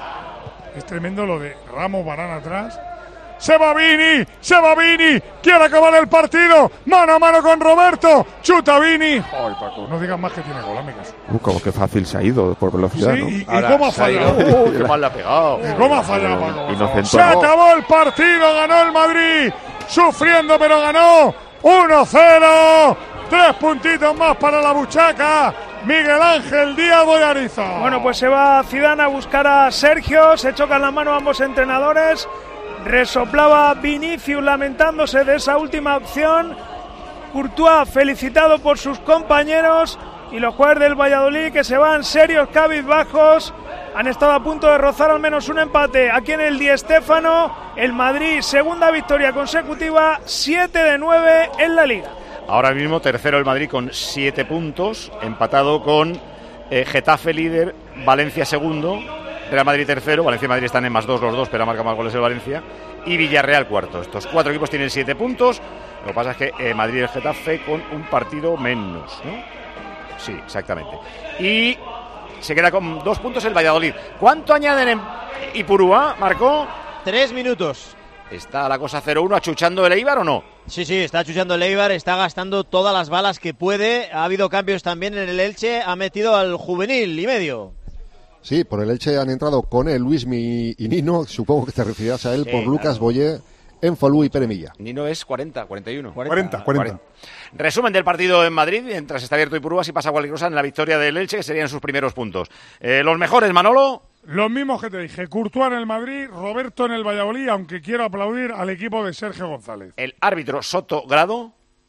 Es tremendo lo de Ramos, Varane atrás. Se va Vini, se va Vini. Quiere acabar el partido. Mano a mano con Roberto. Chuta Vini. Ay, Paco, no digas más que tiene gol, amigos. Uh, como que fácil se ha ido por velocidad, Sí, ¿no? y, y Ahora, cómo ha se ha fallado. ido. Uh, qué mal le ha pegado. ¿Y cómo ha fallado, Paco? Inocentón. Se acabó el partido, ganó el Madrid. Sufriendo, pero ganó. uno cero. Tres puntitos más para la buchaca. Miguel Ángel Díaz Boyariza. Bueno, pues se va Zidane a buscar a Sergio, se chocan las manos ambos entrenadores. Resoplaba Vinicius lamentándose de esa última opción. Courtois felicitado por sus compañeros. Y los jugadores del Valladolid que se van serios, cabizbajos. Han estado a punto de rozar al menos un empate aquí en el Di Stéfano. El Madrid, segunda victoria consecutiva, siete de nueve en la Liga. Ahora mismo tercero el Madrid con siete puntos, empatado con eh, Getafe líder, Valencia segundo, Real Madrid tercero, Valencia y Madrid están en más dos los dos, pero ha marcado más goles el Valencia, y Villarreal cuarto. Estos cuatro equipos tienen siete puntos, lo que pasa es que eh, Madrid y el Getafe con un partido menos, ¿no? Sí, exactamente. Y se queda con dos puntos el Valladolid. ¿Cuánto añaden en Ipurúa, Marco? Tres minutos. ¿Está la cosa cero uno achuchando el Eibar o no? Sí, sí, está achuchando el Eibar, está gastando todas las balas que puede. Ha habido cambios también en el Elche, ha metido al juvenil y medio. Sí, por el Elche han entrado con el Luismi y Nino, supongo que te referías a él, Sí, por Lucas claro. Boyé, Enfalú y Pere Milla. Nino es cuarenta, cuarenta y uno. cuarenta, cuarenta. Resumen del partido en Madrid, mientras está abierto Ipurúa, si pasa cualquier cosa en la victoria del Elche, que serían sus primeros puntos. Eh, los mejores, Manolo. Los mismos que te dije, Courtois en el Madrid, Roberto en el Valladolid, aunque quiero aplaudir al equipo de Sergio González. El árbitro Soto Grado.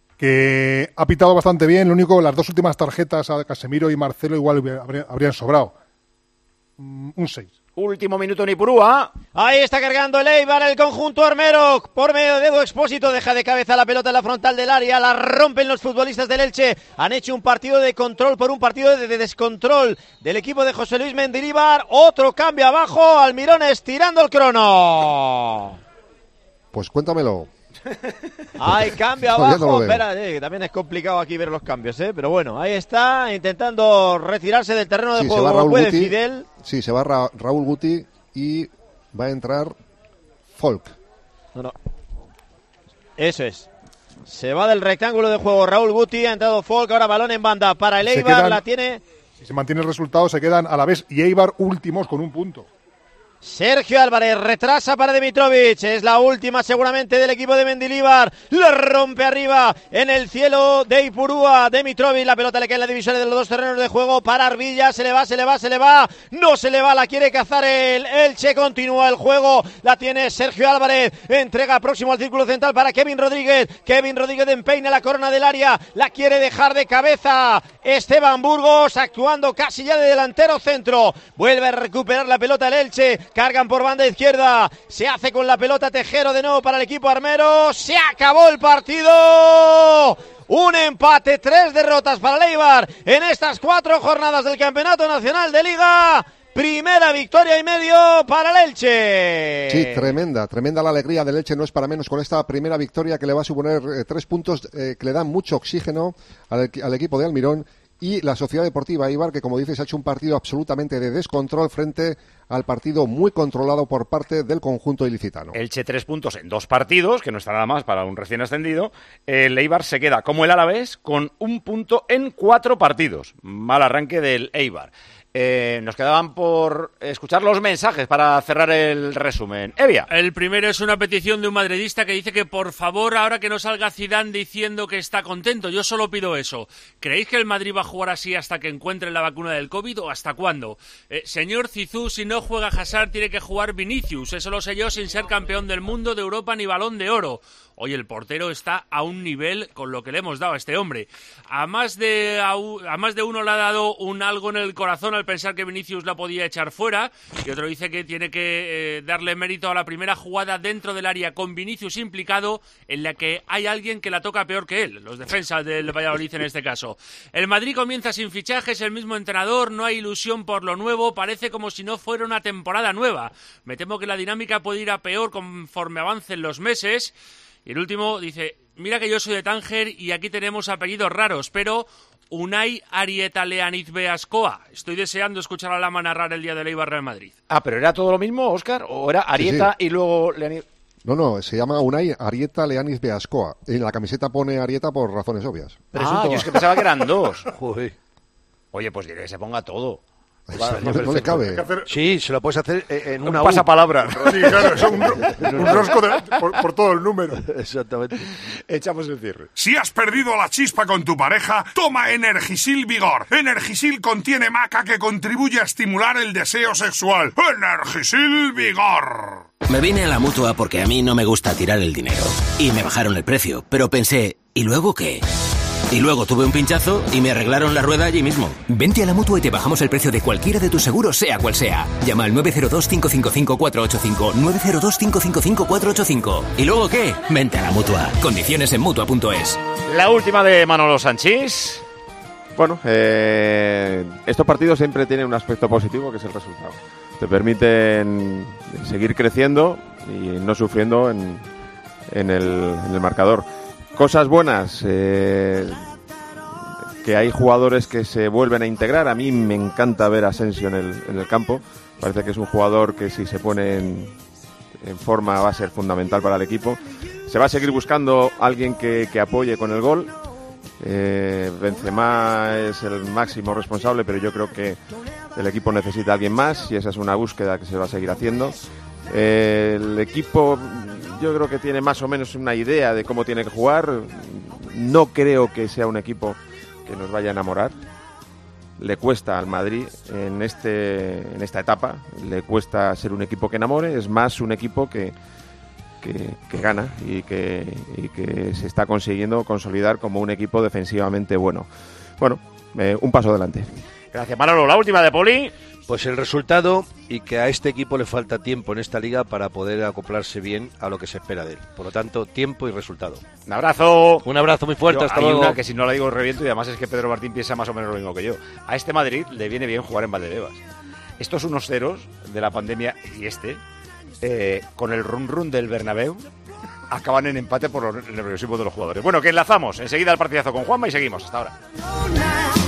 Que ha pitado bastante bien, lo único, las dos últimas tarjetas a Casemiro y Marcelo igual habrían, habrían sobrado. Mm, un seis. Último minuto en Ipurúa. Ahí está cargando el Eibar, el conjunto armero. Por medio de Edu Expósito deja de cabeza la pelota en la frontal del área. La rompen los futbolistas del Elche. Han hecho un partido de control por un partido de descontrol del equipo de José Luis Mendilibar. Otro cambio abajo. Almirón estirando el crono. Pues cuéntamelo. Hay cambio Todavía no lo abajo. veo. Espera, eh, que también es complicado aquí ver los cambios, ¿eh? Pero bueno, ahí está intentando retirarse del terreno de Sí, se juego va como Raúl puede Guti. Fidel. Sí, se va Ra- Raúl Guti y va a entrar Folk. No, no. Eso es. Se va del rectángulo de juego Raúl Guti, ha entrado Folk, ahora balón en banda para el Se Eibar, quedan- la tiene Si se mantiene el resultado, se quedan a la vez y Eibar últimos con un punto. Sergio Álvarez, retrasa para Dimitrovic, es la última seguramente del equipo de Mendilibar, la rompe arriba en el cielo de Ipurúa, Dimitrovic, la pelota le cae en la división de los dos terrenos de juego para Arvilla, se le va, se le va, se le va, no se le va, la quiere cazar el Elche, continúa el juego, la tiene Sergio Álvarez, entrega próximo al círculo central para Kevin Rodríguez, Kevin Rodríguez empeina la corona del área, la quiere dejar de cabeza Esteban Burgos, actuando casi ya de delantero centro, vuelve a recuperar la pelota el Elche, cargan por banda izquierda, se hace con la pelota Tejero de nuevo para el equipo armero, se acabó el partido, un empate, tres derrotas para el Eibar en estas cuatro jornadas del Campeonato Nacional de Liga, primera victoria y medio para el Elche. Sí, tremenda, tremenda la alegría del Elche, no es para menos con esta primera victoria que le va a suponer eh, tres puntos eh, que le dan mucho oxígeno al, equi- al equipo de Almirón y la Sociedad Deportiva Eibar, que como dices ha hecho un partido absolutamente de descontrol frente al partido muy controlado por parte del conjunto ilicitano. Elche tres puntos en dos partidos, que no está nada más para un recién ascendido. El Eibar se queda como el Alavés con un punto en cuatro partidos. Mal arranque del Eibar. Eh, nos quedaban por escuchar los mensajes para cerrar el resumen. Evia. El primero es una petición de un madridista que dice que por favor, ahora que no salga Zidane diciendo que está contento, yo solo pido eso. ¿Creéis que el Madrid va a jugar así hasta que encuentren la vacuna del COVID o hasta cuándo? Eh, señor Zizou, si no juega Hazard tiene que jugar Vinicius, eso lo sé yo sin ser campeón del mundo, de Europa ni Balón de Oro. Hoy el portero está a un nivel con lo que le hemos dado a este hombre. A más de, a, a más de uno le ha dado un algo en el corazón al pensar que Vinicius la podía echar fuera, y otro dice que tiene que eh, darle mérito a la primera jugada dentro del área con Vinicius implicado, en la que hay alguien que la toca peor que él, los defensas del Valladolid en este caso. El Madrid comienza sin fichajes, el mismo entrenador, no hay ilusión por lo nuevo, parece como si no fuera una temporada nueva. Me temo que la dinámica puede ir a peor conforme avancen los meses. Y el último dice, mira que yo soy de Tánger y aquí tenemos apellidos raros, pero Unai Arieta Leanizbe Ascoa. Estoy deseando escuchar a Lama narrar el día del Eibar Real Madrid. Ah, ¿pero era todo lo mismo, Óscar? ¿O era Arieta sí, sí. y luego Leanizbe? No, no, se llama Unai Arieta Leanizbe Ascoa. En la camiseta pone Arieta por razones obvias. Presunto. Ah, yo es que pensaba que eran dos. Oye, pues diré que se ponga todo. Va, no, no le cabe. Sí, se lo puedes hacer en una un pasapalabra. Sí, claro, es un, un rosco de, por, por todo el número. Exactamente. Echamos el cierre. Si has perdido la chispa con tu pareja, toma Energisil Vigor. Energisil contiene maca que contribuye a estimular el deseo sexual. Energisil Vigor. Me vine a la Mutua porque a mí no me gusta tirar el dinero. Y me bajaron el precio. Pero pensé, ¿y luego qué? Y luego tuve un pinchazo y me arreglaron la rueda allí mismo. Vente a la Mutua y te bajamos el precio de cualquiera de tus seguros, sea cual sea. Llama al nueve cero dos, cinco cinco cinco, cuatro ocho cinco, nueve cero dos, cinco cinco cinco, cuatro ocho cinco. ¿Y luego qué? Vente a la Mutua. Condiciones en Mutua punto es. La última de Manolo Sanchís. Bueno, eh, estos partidos siempre tienen un aspecto positivo, que es el resultado. Te permiten seguir creciendo y no sufriendo en, en, el, en el marcador. Cosas buenas, eh, que hay jugadores que se vuelven a integrar. A mí me encanta ver a Asensio en el, en el campo. Parece que es un jugador que si se pone en, en forma va a ser fundamental para el equipo. Se va a seguir buscando alguien que, que apoye con el gol. Eh, Benzema es el máximo responsable, pero yo creo que el equipo necesita a alguien más y esa es una búsqueda que se va a seguir haciendo. Eh, el equipo yo creo que tiene más o menos una idea de cómo tiene que jugar. No creo que sea un equipo que nos vaya a enamorar. Le cuesta al Madrid en este en esta etapa, le cuesta ser un equipo que enamore, es más un equipo que que, que gana y que, y que se está consiguiendo consolidar como un equipo defensivamente bueno. Bueno, eh, un paso adelante. Gracias, Manolo. La última de Poli. Pues el resultado, y que a este equipo le falta tiempo en esta liga para poder acoplarse bien a lo que se espera de él. Por lo tanto, tiempo y resultado. Un abrazo. Un abrazo muy fuerte. Yo, hasta hay luego. Una que si no la digo reviento, y además es que Pedro Martín piensa más o menos lo mismo que yo. A este Madrid le viene bien jugar en Valdebebas. Estos unos ceros de la pandemia y este, eh, con el run run del Bernabéu, acaban en empate por el nerviosismo de los jugadores. Bueno, que enlazamos enseguida el partidazo con Juanma y seguimos. Hasta ahora.